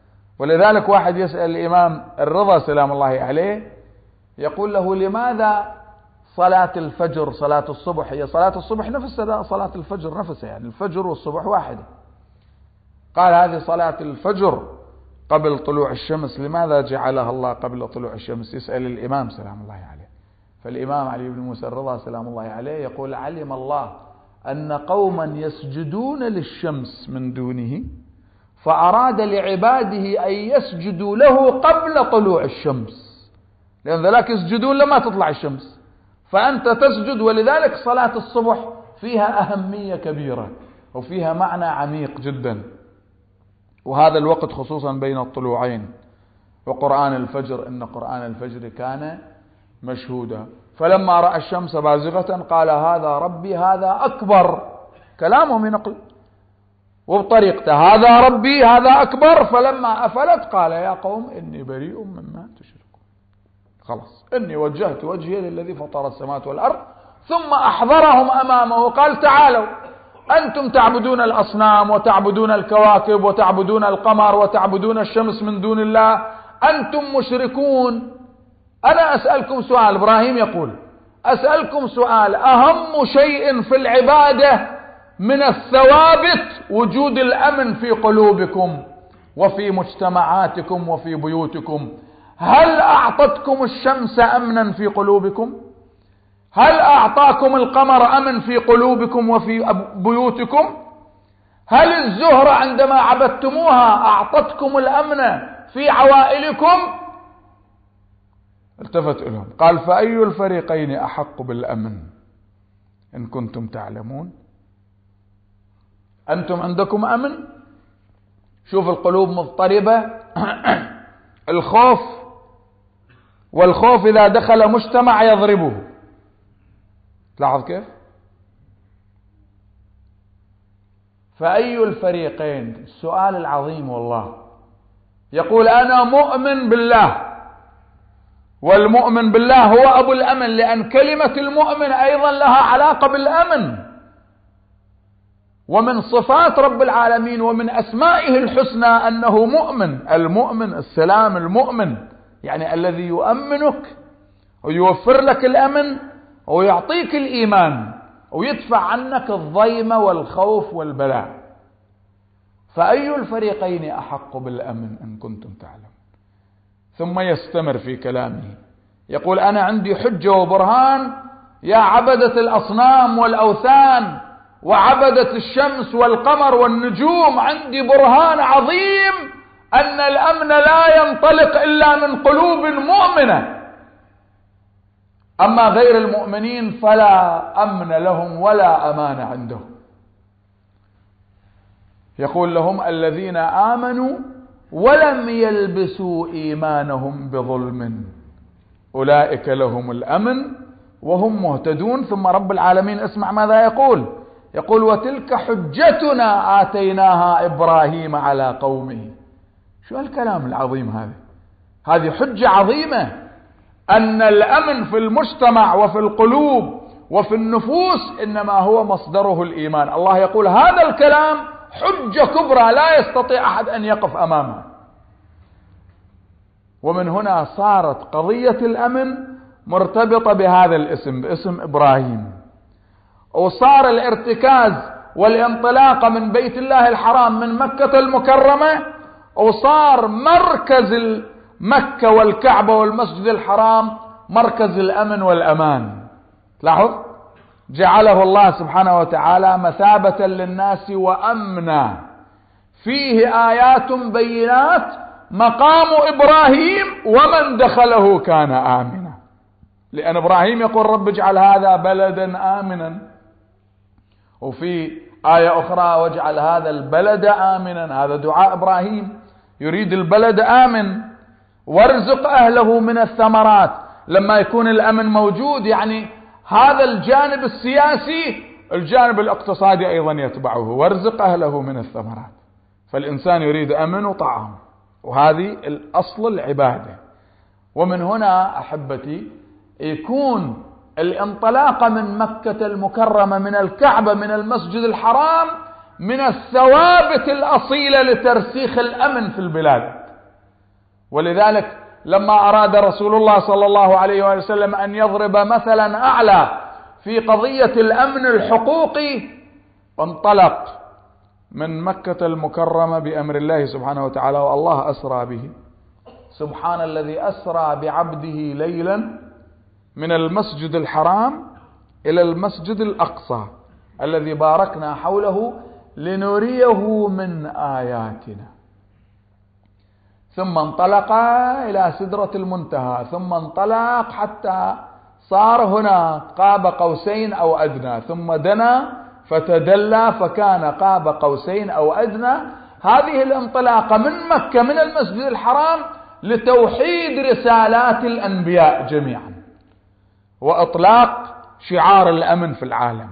[SPEAKER 1] ولذلك واحد يسأل الإمام الرضا سلام الله عليه، يقول له: لماذا صلاة الفجر صلاة الصبح هي صلاة الصبح نفسها صلاة الفجر نفسها، يعني الفجر والصبح واحدة. قال: هذه صلاة الفجر قبل طلوع الشمس، لماذا جعلها الله قبل طلوع الشمس؟ يسأل الإمام سلام الله عليه. فالإمام علي بن موسى الرضا سلام الله عليه يقول: علم الله أن قوما يسجدون للشمس من دونه، فأراد لعباده أن يسجدوا له قبل طلوع الشمس، لأن ذلك يسجدون لما تطلع الشمس، فأنت تسجد. ولذلك صلاة الصبح فيها أهمية كبيرة وفيها معنى عميق جدا، وهذا الوقت خصوصا بين الطلوعين. وقرآن الفجر، إن قرآن الفجر كان مشهودا. فلما رأى الشمس بازغة قال: هذا ربي هذا أكبر. كلامه من نقل وبطريقته: هذا ربي هذا أكبر. فلما أفلت قال: يا قوم إني بريء مما تشركون. خلاص، إني وجهت وجهي للذي فطر السماوات والأرض. ثم أحضرهم أمامه قال: تعالوا أنتم تعبدون الأصنام وتعبدون الكواكب وتعبدون القمر وتعبدون الشمس من دون الله، أنتم مشركون. أنا أسألكم سؤال. إبراهيم يقول: أسألكم سؤال، أهم شيء في العبادة من الثوابت وجود الأمن في قلوبكم وفي مجتمعاتكم وفي بيوتكم. هل أعطتكم الشمس أمنا في قلوبكم؟ هل أعطاكم القمر أمن في قلوبكم وفي بيوتكم؟ هل الزهرة عندما عبدتموها أعطتكم الأمن في عوائلكم؟ التفت إليهم قال: فأي الفريقين أحق بالأمن إن كنتم تعلمون؟ أنتم عندكم أمن؟ شوف القلوب مضطربة. الخوف، والخوف إذا دخل مجتمع يضربه. لاحظ كيف؟ فأي الفريقين، السؤال العظيم والله. يقول: أنا مؤمن بالله، والمؤمن بالله هو أبو الأمن، لأن كلمة المؤمن أيضا لها علاقة بالأمن. ومن صفات رب العالمين ومن أسمائه الحسنى أنه مؤمن. المؤمن السلام، المؤمن يعني الذي يؤمنك ويوفر لك الأمن ويعطيك الإيمان ويدفع عنك الضيم والخوف والبلاء. فأي الفريقين أحق بالأمن إن كنتم تعلمون؟ ثم يستمر في كلامه يقول: أنا عندي حجة وبرهان يا عبدة الأصنام والأوثان وعبدة الشمس والقمر والنجوم، عندي برهان عظيم أن الأمن لا ينطلق إلا من قلوب مؤمنة. أما غير المؤمنين فلا أمن لهم ولا أمان عندهم. يقول لهم: الذين آمنوا ولم يلبسوا إيمانهم بظلم أولئك لهم الأمن وهم مهتدون. ثم رب العالمين اسمع ماذا يقول. يقول: وتلك حجتنا آتيناها إبراهيم على قومه. شو الكلام العظيم هذا؟ هذه حجة عظيمة، أن الأمن في المجتمع وفي القلوب وفي النفوس إنما هو مصدره الإيمان. الله يقول هذا الكلام حجة كبرى لا يستطيع أحد أن يقف أمامها. ومن هنا صارت قضية الأمن مرتبطة بهذا الاسم، باسم إبراهيم. وصار الارتكاز والانطلاق من بيت الله الحرام من مكة المكرمة، وصار مركز مكة والكعبة والمسجد الحرام مركز الأمن والأمان. لاحظ، جعله الله سبحانه وتعالى مثابة للناس وأمنا، فيه آيات بينات مقام إبراهيم ومن دخله كان آمنا. لأن إبراهيم يقول: رب اجعل هذا بلدا آمنا. وفي آية أخرى: واجعل هذا البلد آمنا. هذا دعاء إبراهيم، يريد البلد آمن. وارزق أهله من الثمرات. لما يكون الأمن موجود يعني هذا الجانب السياسي، الجانب الاقتصادي أيضا يتبعه. وارزق أهله من الثمرات. فالإنسان يريد أمن وطعام، وهذه الأصل العبادة. ومن هنا أحبتي يكون الانطلاق من مكة المكرمة، من الكعبة، من المسجد الحرام، من الثوابت الأصيلة لترسيخ الأمن في البلاد. ولذلك لما أراد رسول الله صلى الله عليه وآله وسلم أن يضرب مثلا أعلى في قضية الأمن الحقوقي، انطلق من مكة المكرمة بأمر الله سبحانه وتعالى، والله أسرى به. سبحان الذي أسرى بعبده ليلا من المسجد الحرام إلى المسجد الأقصى الذي باركنا حوله لنريه من آياتنا. ثم انطلق إلى سدرة المنتهى، ثم انطلق حتى صار هنا قاب قوسين أو أدنى، ثم دنا فتدلى فكان قاب قوسين أو أدنى. هذه الانطلاقة من مكة من المسجد الحرام لتوحيد رسالات الأنبياء جميعا وإطلاق شعار الأمن في العالم.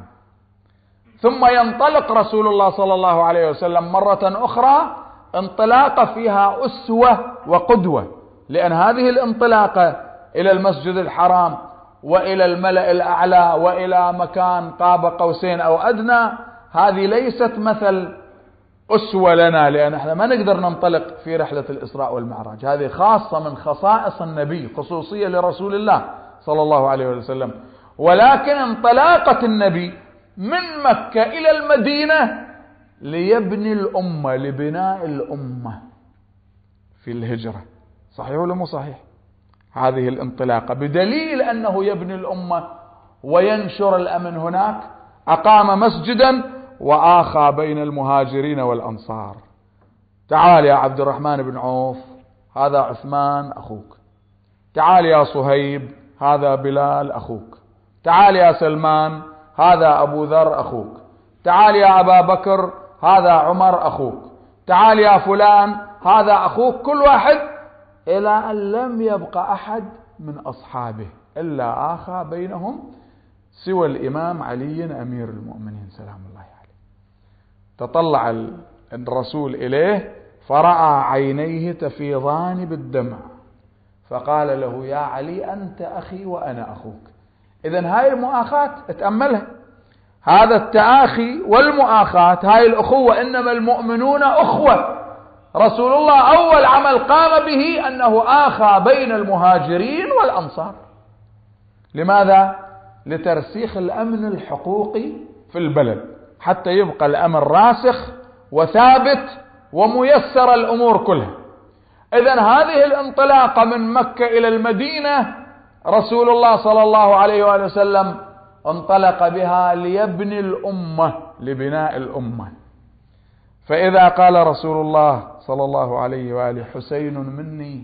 [SPEAKER 1] ثم ينطلق رسول الله صلى الله عليه وسلم مرة أخرى انطلاقة فيها أسوة وقدوة، لأن هذه الانطلاقة إلى المسجد الحرام وإلى الملأ الأعلى وإلى مكان قاب قوسين أو أدنى هذه ليست مثل أسوة لنا، لأن احنا ما نقدر ننطلق في رحلة الإسراء والمعراج، هذه خاصة من خصائص النبي، خصوصية لرسول الله صلى الله عليه وسلم. ولكن انطلاقة النبي من مكة إلى المدينة ليبني الأمة، لبناء الأمة في الهجرة. صحيح ولا مو صحيح؟ هذه الانطلاقة بدليل أنه يبني الأمة وينشر الأمن هناك، أقام مسجدا وآخى بين المهاجرين والأنصار. تعال يا عبد الرحمن بن عوف، هذا عثمان أخوك. تعال يا صهيب، هذا بلال أخوك. تعال يا سلمان، هذا أبو ذر أخوك. تعال يا أبا بكر، هذا عمر أخوك. تعال يا فلان، هذا أخوك. كل واحد إلى أن لم يبقى أحد من أصحابه إلا آخى بينهم سوى الإمام علي أمير المؤمنين سلام الله عليه. تطلع الرسول إليه فرأى عينيه تفيضان بالدمع، فقال له: يا علي أنت أخي وأنا أخوك. إذن هاي المؤاخاة اتأملها، هذا التآخي والمؤاخاة، هاي الأخوة، إنما المؤمنون أخوة. رسول الله أول عمل قام به أنه آخى بين المهاجرين والأنصار. لماذا؟ لترسيخ الأمن الحقوقي في البلد، حتى يبقى الأمن راسخ وثابت وميسر الأمور كلها. إذن هذه الانطلاقة من مكة إلى المدينة رسول الله صلى الله عليه وآله وسلم انطلق بها ليبني الأمة، لبناء الأمة. فإذا قال رسول الله صلى الله عليه وآله: حسين مني،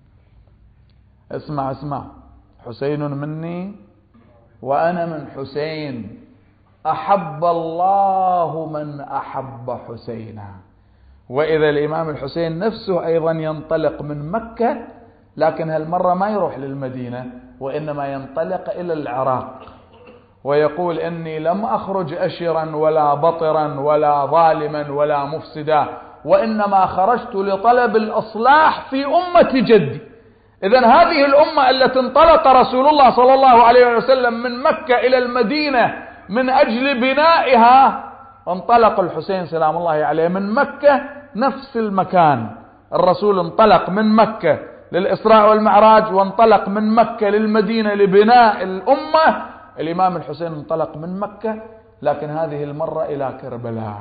[SPEAKER 1] اسمع حسين مني وأنا من حسين، أحب الله من أحب حسينا. وإذا الإمام الحسين نفسه أيضا ينطلق من مكة، لكن هالمرة ما يروح للمدينة، وإنما ينطلق إلى العراق، ويقول: إني لم أخرج أشرا ولا بطرا ولا ظالما ولا مفسدا، وإنما خرجت لطلب الإصلاح في أمة جدي. إذن هذه الأمة التي انطلق رسول الله صلى الله عليه وسلم من مكة إلى المدينة من أجل بنائها، انطلق الحسين سلام الله عليه من مكة نفس المكان. الرسول انطلق من مكة للإسراء والمعراج، وانطلق من مكة للمدينة لبناء الأمة. الإمام الحسين انطلق من مكة، لكن هذه المرة إلى كربلاء.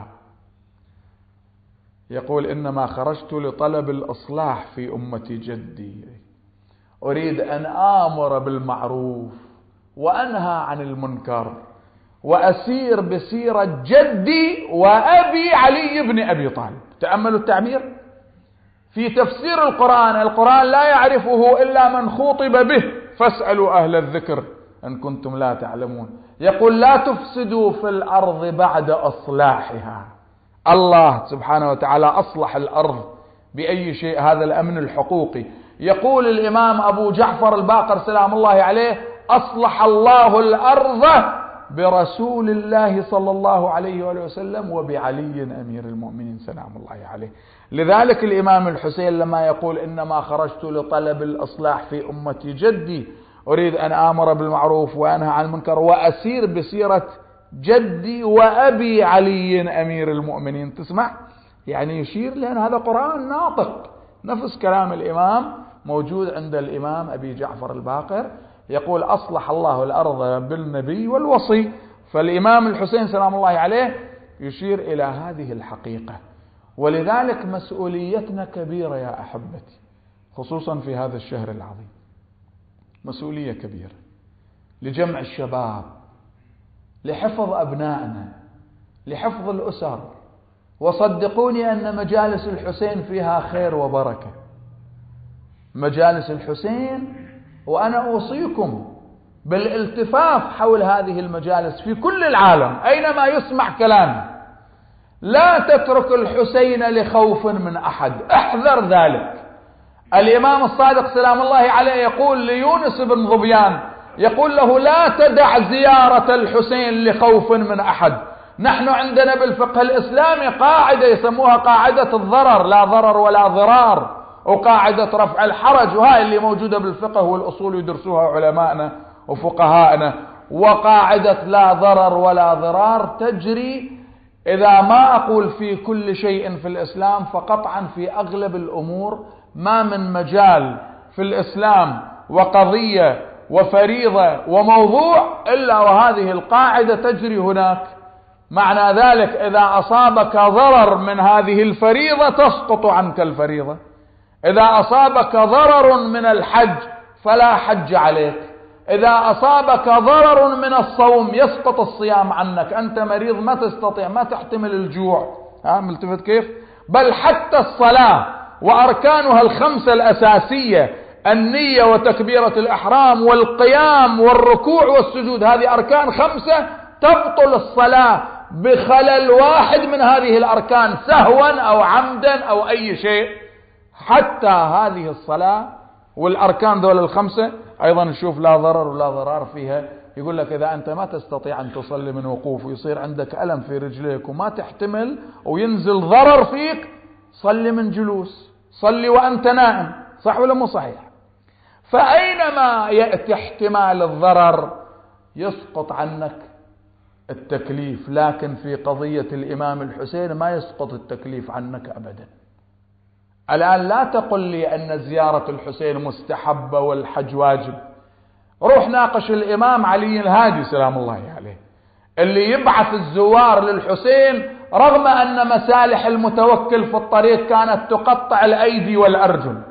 [SPEAKER 1] يقول: إنما خرجت لطلب الإصلاح في أمة جدي، أريد أن آمر بالمعروف وأنهى عن المنكر، وأسير بسيرة جدي وأبي علي بن أبي طالب. تأملوا التعبير في تفسير القرآن لا يعرفه إلا من خوطب به، فاسألوا أهل الذكر إن كنتم لا تعلمون. يقول: لا تفسدوا في الأرض بعد إصلاحها. الله سبحانه وتعالى أصلح الأرض بأي شيء؟ هذا الأمن الحقوقي. يقول الإمام أبو جعفر الباقر سلام الله عليه: أصلح الله الأرض برسول الله صلى الله عليه وآله وسلم وبعلي أمير المؤمنين سلام الله عليه. لذلك الإمام الحسين لما يقول: إنما خرجت لطلب الإصلاح في أمة جدي، أريد أن آمر بالمعروف وأنهى عن المنكر وأسير بسيرة جدي وأبي علي أمير المؤمنين. تسمع؟ يعني يشير، لأن هذا قرآن ناطق نفس كلام الإمام موجود عند الإمام أبي جعفر الباقر، يقول أصلح الله الأرض بالنبي والوصي. فالإمام الحسين سلام الله عليه يشير إلى هذه الحقيقة. ولذلك مسؤوليتنا كبيرة يا أحبتي، خصوصا في هذا الشهر العظيم، مسؤولية كبيرة لجمع الشباب، لحفظ أبنائنا، لحفظ الأسر. وصدقوني أن مجالس الحسين فيها خير وبركة، مجالس الحسين، وأنا أوصيكم بالالتفاف حول هذه المجالس في كل العالم أينما يسمع كلام. لا تترك الحسين لخوف من أحد، احذر ذلك. الإمام الصادق سلام الله عليه يقول ليونس بن ظبيان، يقول له لا تدع زيارة الحسين لخوف من أحد. نحن عندنا بالفقه الإسلامي قاعدة يسموها قاعدة الضرر، لا ضرر ولا ضرار، وقاعدة رفع الحرج، وهاي اللي موجودة بالفقه والأصول يدرسوها علماءنا وفقهاءنا. وقاعدة لا ضرر ولا ضرار تجري، إذا ما أقول في كل شيء في الإسلام، فقطعا في أغلب الأمور. ما من مجال في الإسلام وقضية وفريضة وموضوع إلا وهذه القاعدة تجري هناك. معنى ذلك إذا أصابك ضرر من هذه الفريضة تسقط عنك الفريضة، إذا أصابك ضرر من الحج فلا حج عليك، إذا أصابك ضرر من الصوم يسقط الصيام عنك، أنت مريض ما تستطيع، ما تحتمل الجوع. ملتفت كيف؟ بل حتى الصلاة وأركانها الخمسة الأساسية، النية وتكبيرة الإحرام والقيام والركوع والسجود، هذه أركان خمسة، تبطل الصلاة بخلل واحد من هذه الأركان، سهوا أو عمدا أو أي شيء. حتى هذه الصلاة والأركان دول الخمسة أيضا نشوف لا ضرر ولا ضرار فيها. يقول لك إذا أنت ما تستطيع أن تصلي من وقوف ويصير عندك ألم في رجليك وما تحتمل وينزل ضرر فيك، صلي من جلوس، صلي وأنت نائم، صح ولا مو صحيح؟ فأينما يأتي احتمال الضرر يسقط عنك التكليف. لكن في قضية الإمام الحسين ما يسقط التكليف عنك أبدا. الآن لا تقل لي أن زيارة الحسين مستحبة والحج واجب. روح ناقش الإمام علي الهادي سلام الله عليه، اللي يبعث الزوار للحسين رغم أن مسالح المتوكل في الطريق كانت تقطع الأيدي والأرجل.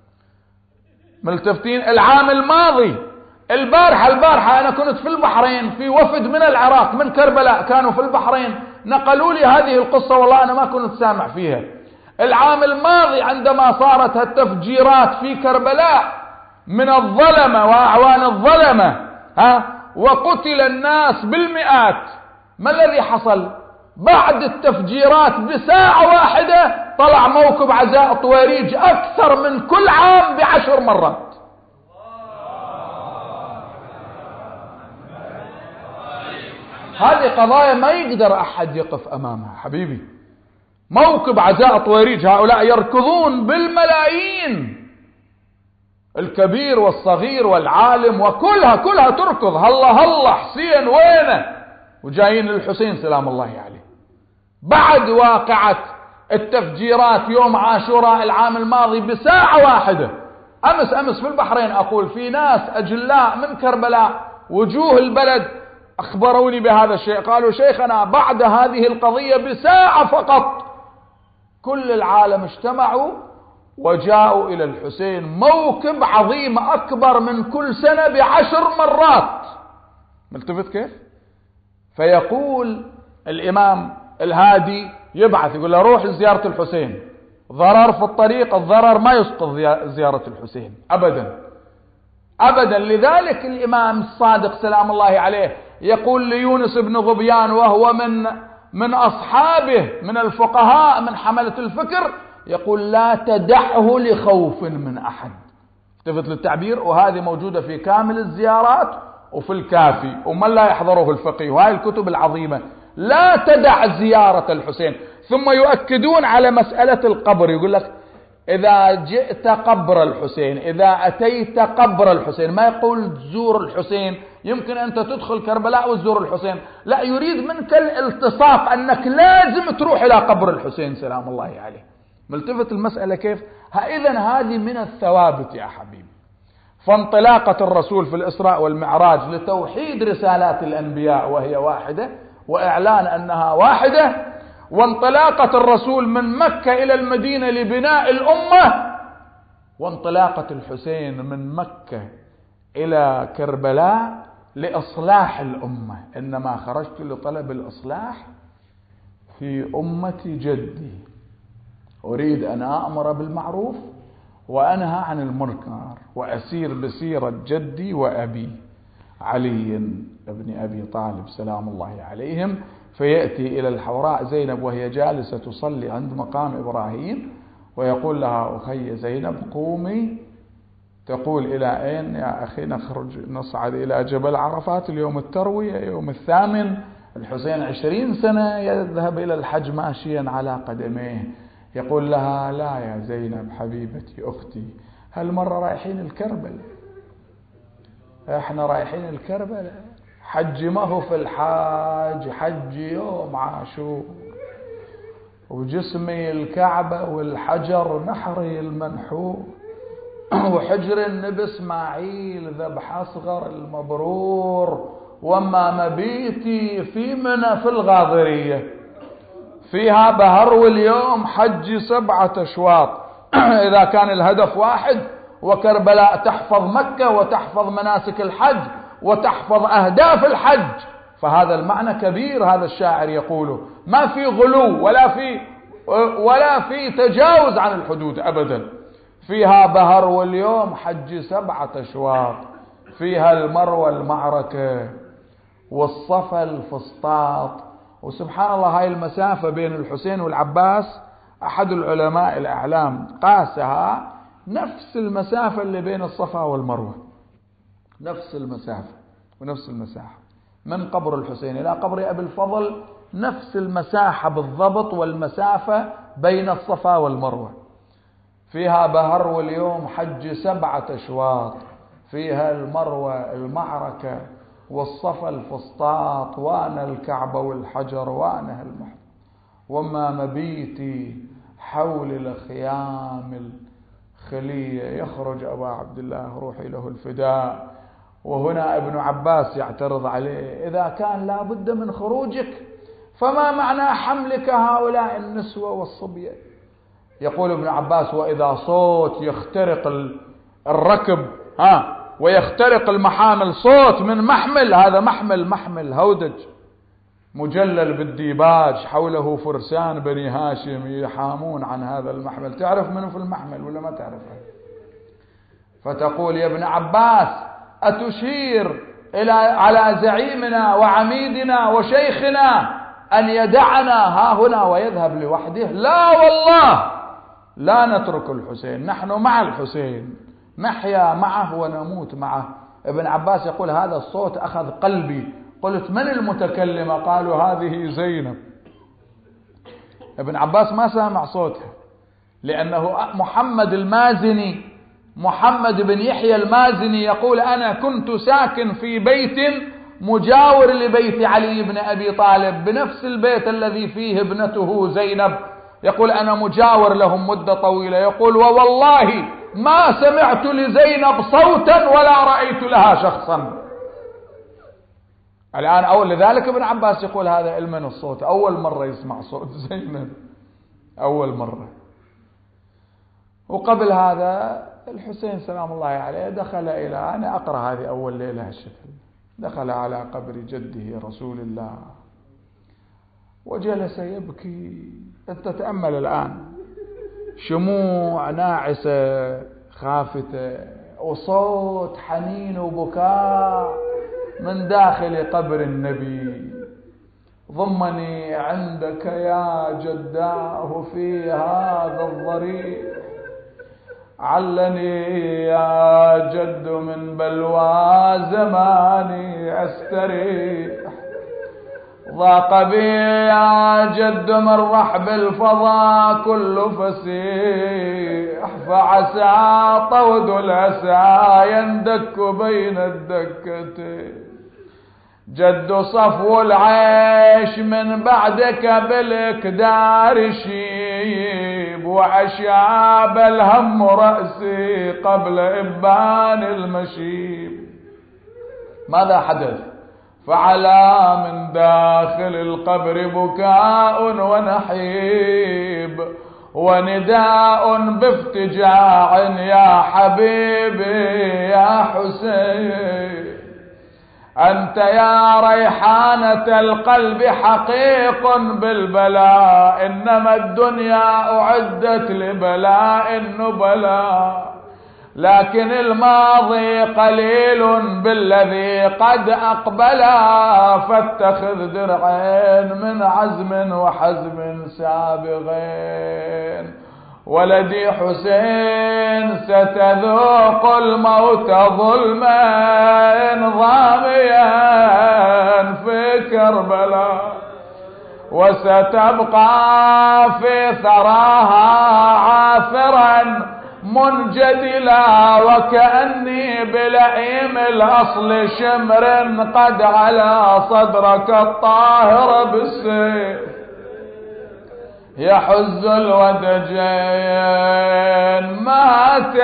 [SPEAKER 1] ملتفتين؟ العام الماضي البارحة أنا كنت في البحرين في وفد من العراق من كربلاء، كانوا في البحرين، نقلوا لي هذه القصة، والله أنا ما كنت سامع فيها. العام الماضي عندما صارت التفجيرات في كربلاء من الظلمة وأعوان الظلمة وقتل الناس بالمئات، ما الذي حصل؟ بعد التفجيرات بساعة واحدة طلع موكب عزاء طويريج أكثر من كل عام ب10 مرات. هذه قضايا ما يقدر أحد يقف أمامها حبيبي. موكب عزاء طويريج هؤلاء يركضون بالملايين، الكبير والصغير والعالم وكلها تركض، هلا حسين وينه، وجايين للحسين سلام الله عليه. بعد واقعة التفجيرات يوم عاشوراء العام الماضي بساعة واحدة، أمس في البحرين أقول في ناس أجلاء من كربلاء وجوه البلد أخبروني بهذا الشيء، قالوا شيخنا بعد هذه القضية بساعة فقط كل العالم اجتمعوا وجاءوا إلى الحسين، موكب عظيم أكبر من كل سنة ب10 مرات. ملتفت كيف؟ فيقول الإمام الهادي يبعث يقول له روح لزيارة الحسين، ضرر في الطريق، الضرر ما يسقط زيارة الحسين أبدا. لذلك الإمام الصادق سلام الله عليه يقول ليونس بن ظبيان وهو من أصحابه من الفقهاء من حملة الفكر، يقول لا تدعه لخوف من أحد. التفت للتعبير، وهذه موجودة في كامل الزيارات وفي الكافي ومن لا يحضره الفقيه وهذه الكتب العظيمة. لا تدع زيارة الحسين. ثم يؤكدون على مسألة القبر، يقول لك إذا جئت قبر الحسين، إذا أتيت قبر الحسين، ما يقول زور الحسين، يمكن أنت تدخل كربلاء وتزور الحسين، لا، يريد منك الالتصاق، أنك لازم تروح إلى قبر الحسين سلام الله عليه. ملتفت المسألة كيف؟ إذن هذه من الثوابت يا حبيبي. فانطلاقة الرسول في الإسراء والمعراج لتوحيد رسالات الأنبياء وهي واحدة وإعلان أنها واحدة، وانطلاقة الرسول من مكة إلى المدينة لبناء الأمة، وانطلاقة الحسين من مكة إلى كربلاء لإصلاح الأمة. إنما خرجت لطلب الإصلاح في أمة جدي، أريد أن أأمر بالمعروف وأنهى عن المنكر وأسير بسيرة جدي وأبي علي بن أبي طالب سلام الله عليهم. فيأتي إلى الحوراء زينب وهي جالسة تصلي عند مقام إبراهيم، ويقول لها أخي زينب قومي. تقول إلى أين يا أخي؟ نخرج نصعد إلى جبل عرفات، اليوم التروية يوم الثامن. الحسين 20 سنة يذهب إلى الحج ماشيا على قدميه. يقول لها لا يا زينب حبيبتي أختي، هالمرة رايحين الكربل، احنا رايحين الكربل، حج ما هو في الحاج، حج يوم عاشور، وجسمي الكعبة والحجر نحري المنحور، وحجر النبي اسماعيل ذبح أصغر المبرور، وما مبيتي في منى في الغاضرية، فيها بهرو اليوم حج 7 أشواط. إذا كان الهدف واحد، وكربلاء تحفظ مكة وتحفظ مناسك الحج وتحفظ أهداف الحج، فهذا المعنى كبير. هذا الشاعر يقوله ما في غلو ولا في تجاوز عن الحدود أبدا. فيها بهرو اليوم حج 7 أشواط، فيها المروة المعركة والصفا الفسطاط. وسبحان الله هاي المسافة بين الحسين والعباس أحد العلماء الأعلام قاسها نفس المسافة اللي بين الصفا والمروة، نفس المسافة ونفس المساحة من قبر الحسين إلى قبر أبي الفضل، نفس المساحة بالضبط والمسافة بين الصفا والمروة. فيها بهرو اليوم حج 7 أشواط، فيها المروة المعركة والصفا الفسطاط، وانا الكعبة والحجر وانا المحر، وما مبيتي حول الخيام الخلية. يخرج أبا عبد الله روحي له الفداء. وهنا ابن عباس يعترض عليه: إذا كان لا بد من خروجك فما معنى حملك هؤلاء النسوة والصبية؟ يقول ابن عباس: وإذا صوت يخترق الركب ويخترق المحامل، صوت من محمل، هذا محمل هودج مجلل بالديباج، حوله فرسان بني هاشم يحامون عن هذا المحمل. تعرف منه في المحمل ولا ما تعرفه؟ فتقول: يا ابن عباس أتشير على زعيمنا وعميدنا وشيخنا أن يدعنا ها هنا ويذهب لوحده؟ لا والله، لا نترك الحسين، نحن مع الحسين، نحيا معه ونموت معه. ابن عباس يقول: هذا الصوت أخذ قلبي، قلت: من المتكلمة؟ قالوا: هذه زينب. ابن عباس ما سامع صوتها، لأنه محمد بن يحيى المازني يقول: أنا كنت ساكن في بيت مجاور لبيت علي بن أبي طالب، بنفس البيت الذي فيه ابنته زينب. يقول: أنا مجاور لهم مدة طويلة. يقول: ووالله ما سمعت لزينب صوتا ولا رأيت لها شخصا. الآن لذلك ابن عباس يقول: هذا علم الصوت، أول مرة يسمع صوت زينب، أول مرة. وقبل هذا الحسين سلام الله عليه دخل إلى، أنا أقرأ هذه أول ليلة الشكل، دخل على قبر جده رسول الله وجلس يبكي. أنت تأمل الآن، شموع ناعسة خافتة وصوت حنين وبكاء من داخل قبر النبي: ضمني عندك يا جداه في هذا الضريح، علني يا جد من بلوى زماني أستريح، ضاق بي يا جد من رحب الفضا كل فسيح، فعسى طود الأسى يندك بين الدكتين، جد صفو العيش من بعدك بالإكدار شيب، وأشاب الهم رأسي قبل إبان المشيب. ماذا حدث؟ فعلى من داخل القبر بكاء ونحيب ونداء بافتجاع يا حبيبي يا حسين، أنت يا ريحانة القلب حقيق بالبلاء، إنما الدنيا أعدت لبلاء النبلاء، لكن الماضي قليل بالذي قد أقبلا، فاتخذ درعين من عزم وحزم سابغين. ولدي حسين ستذوق الموت ظلما ضاميا في كربلاء، وستبقى في ثراها عاثرا منجدلا، وكأني بلئيم الأصل شمر قد على صدرك الطاهر بالسيف يحز الودجين. مات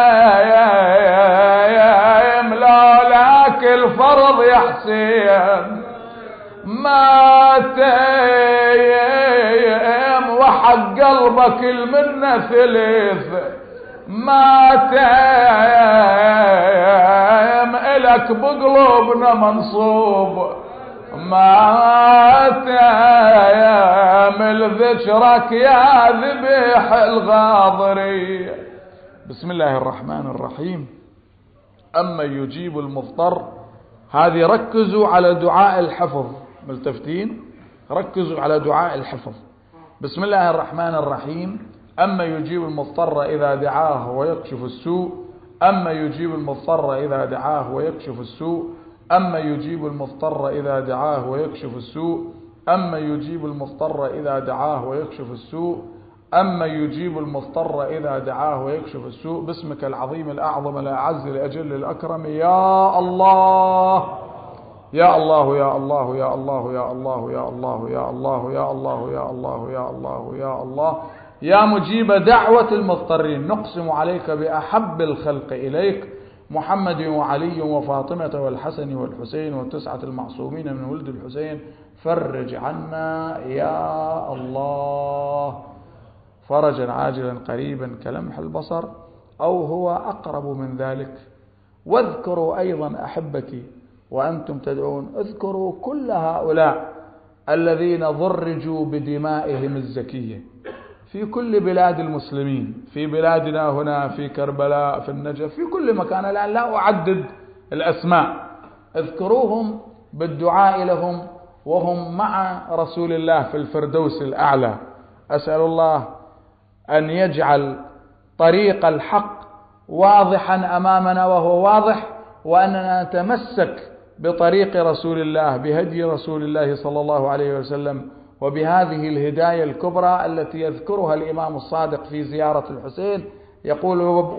[SPEAKER 1] لولاك الفرض يا حسين، مات وحق قلبك المنة ثلث، مات إلك بقلوبنا منصوب، مات من ذكرك يا ذبيح الغاضري. بسم الله الرحمن الرحيم. أما يجيب المضطر، هذه ركزوا على دعاء الحفظ، ملتفتين ركزوا على دعاء الحفظ. بسم الله الرحمن الرحيم. أما يجيب المضطر إذا دعاه ويكشف السوء، أما يجيب المضطر إذا دعاه ويكشف السوء، أما يجيب المضطر إذا دعاه ويكشف السوء، أما يجيب المضطر إذا دعاه ويكشف السوء، أما يجيب المضطر إذا دعاه ويكشف السوء. باسمك العظيم الأعظم الأعز الأجل الأكرم يا الله يا الله يا الله يا الله يا الله يا الله يا الله يا الله يا الله يا الله يا الله يا مجيب دعوة المضطرين، نقسم عليك بأحب الخلق إليك محمد وعلي وفاطمة والحسن والحسين والتسعة المعصومين من ولد الحسين، فرج عنا يا الله فرجا عاجلا قريبا كلمح البصر أو هو أقرب من ذلك. واذكروا أيضا أحبك وأنتم تدعون، اذكروا كل هؤلاء الذين ضرجوا بدمائهم الزكية في كل بلاد المسلمين، في بلادنا هنا، في كربلاء، في النجف، في كل مكان. الآن لا أعدد الأسماء، اذكروهم بالدعاء لهم وهم مع رسول الله في الفردوس الأعلى. أسأل الله أن يجعل طريق الحق واضحا أمامنا وهو واضح، وأننا نتمسك بطريق رسول الله، بهدي رسول الله صلى الله عليه وسلم، وبهذه الهداية الكبرى التي يذكرها الإمام الصادق في زيارة الحسين، يقول: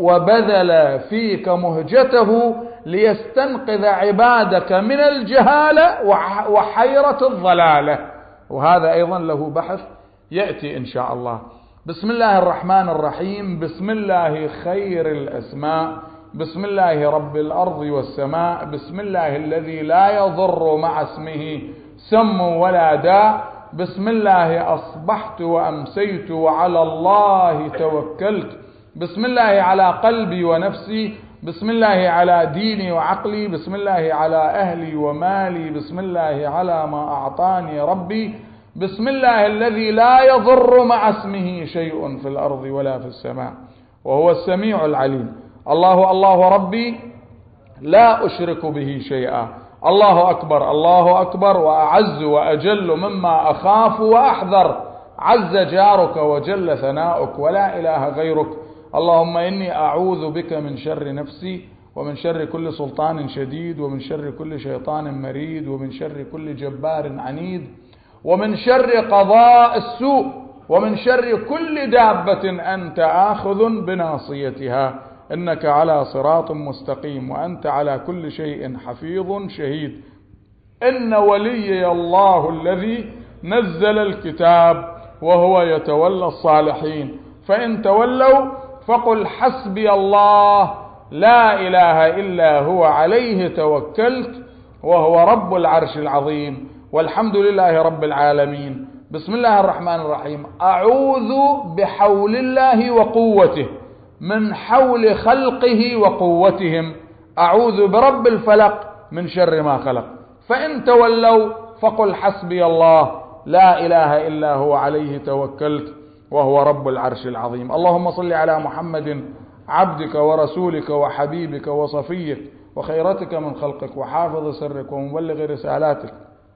[SPEAKER 1] وبذل فيك مهجته ليستنقذ عبادك من الجهالة وحيرة الضلالة. وهذا أيضا له بحث يأتي إن شاء الله. بسم الله الرحمن الرحيم. بسم الله خير الأسماء، بسم الله رب الأرض والسماء، بسم الله الذي لا يضر مع اسمه سم ولا داء، بسم الله أصبحت وأمسيت وعلى الله توكلت، بسم الله على قلبي ونفسي، بسم الله على ديني وعقلي، بسم الله على أهلي ومالي، بسم الله على ما أعطاني ربي، بسم الله الذي لا يضر مع اسمه شيء في الأرض ولا في السماء وهو السميع العليم. الله الله ربي لا أشرك به شيئا. الله أكبر الله أكبر وأعز وأجل مما أخاف وأحذر، عز جارك وجل ثناؤك ولا إله غيرك. اللهم إني أعوذ بك من شر نفسي ومن شر كل سلطان شديد ومن شر كل شيطان مريد ومن شر كل جبار عنيد ومن شر قضاء السوء ومن شر كل دابة أنت آخذ بناصيتها، إنك على صراط مستقيم وأنت على كل شيء حفيظ شهيد. إن وليي الله الذي نزل الكتاب وهو يتولى الصالحين، فإن تولوا فقل حسبي الله لا إله إلا هو عليه توكلت وهو رب العرش العظيم والحمد لله رب العالمين. بسم الله الرحمن الرحيم. أعوذ بحول الله وقوته من حول خلقه وقوتهم. أعوذ برب الفلق من شر ما خلق. فإن تولوا فقل حسبي الله لا إله إلا هو عليه توكلت وهو رب العرش العظيم. اللهم صل على محمد عبدك ورسولك وحبيبك وصفيك وخيرتك من خلقك وحافظ سرك ومبلغ رسالاتك،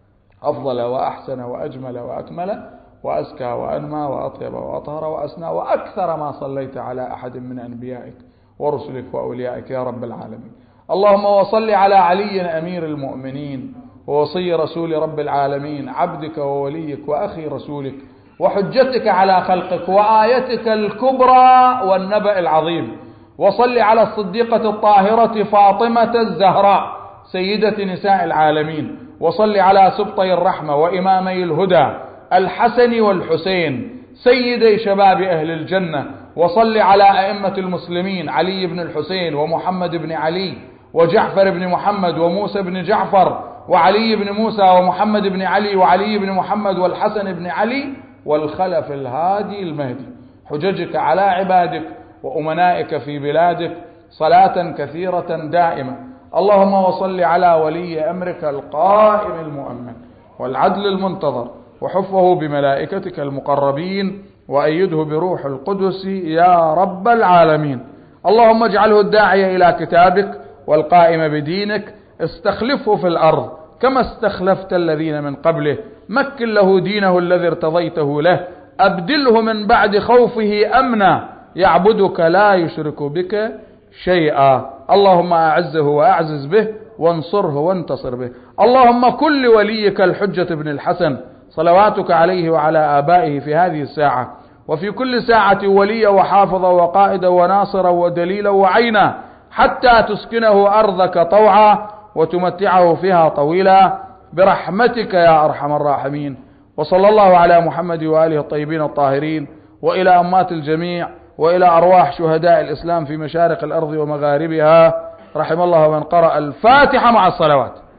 [SPEAKER 1] أفضل وأحسن وأجمل وأكمل وأزكى وأنمى وأطيب وأطهر وأسنى وأكثر ما صليت على أحد من أنبيائك ورسلك وأوليائك يا رب العالمين. اللهم وصل على علي أمير المؤمنين ووصي رسول رب العالمين، عبدك ووليك وأخي رسولك وحجتك على خلقك وآيتك الكبرى والنبأ العظيم. وصل على الصديقة الطاهرة فاطمة الزهراء سيدة نساء العالمين. وصل على سبطي الرحمة وإمامي الهدى الحسن والحسين سيدي شباب أهل الجنة. وصل على أئمة المسلمين علي بن الحسين ومحمد بن علي وجعفر بن محمد وموسى بن جعفر وعلي بن موسى ومحمد بن علي وعلي بن محمد والحسن بن علي والخلف الهادي المهدي، حججك على عبادك وأمنائك في بلادك صلاة كثيرة دائمة. اللهم وصل على ولي أمرك القائم المؤمن والعدل المنتظر وحفه بملائكتك المقربين وأيده بروح القدس يا رب العالمين. اللهم اجعله الداعي إلى كتابك والقائم بدينك، استخلفه في الأرض كما استخلفت الذين من قبله، مكن له دينه الذي ارتضيته له، أبدله من بعد خوفه أمنا يعبدك لا يشرك بك شيئا. اللهم أعزه وأعزز به وانصره وانتصر به. اللهم كن لوليك الحجة بن الحسن صلواتك عليه وعلى آبائه في هذه الساعة وفي كل ساعة وليا وحافظا وقائدا وناصرا ودليلا وعينا حتى تسكنه أرضك طوعا وتمتعه فيها طويلا برحمتك يا أرحم الراحمين. وصلى الله على محمد وآله الطيبين الطاهرين وإلى أموات الجميع وإلى أرواح شهداء الإسلام في مشارق الأرض ومغاربها. رحم الله من قرأ الفاتحة مع الصلوات.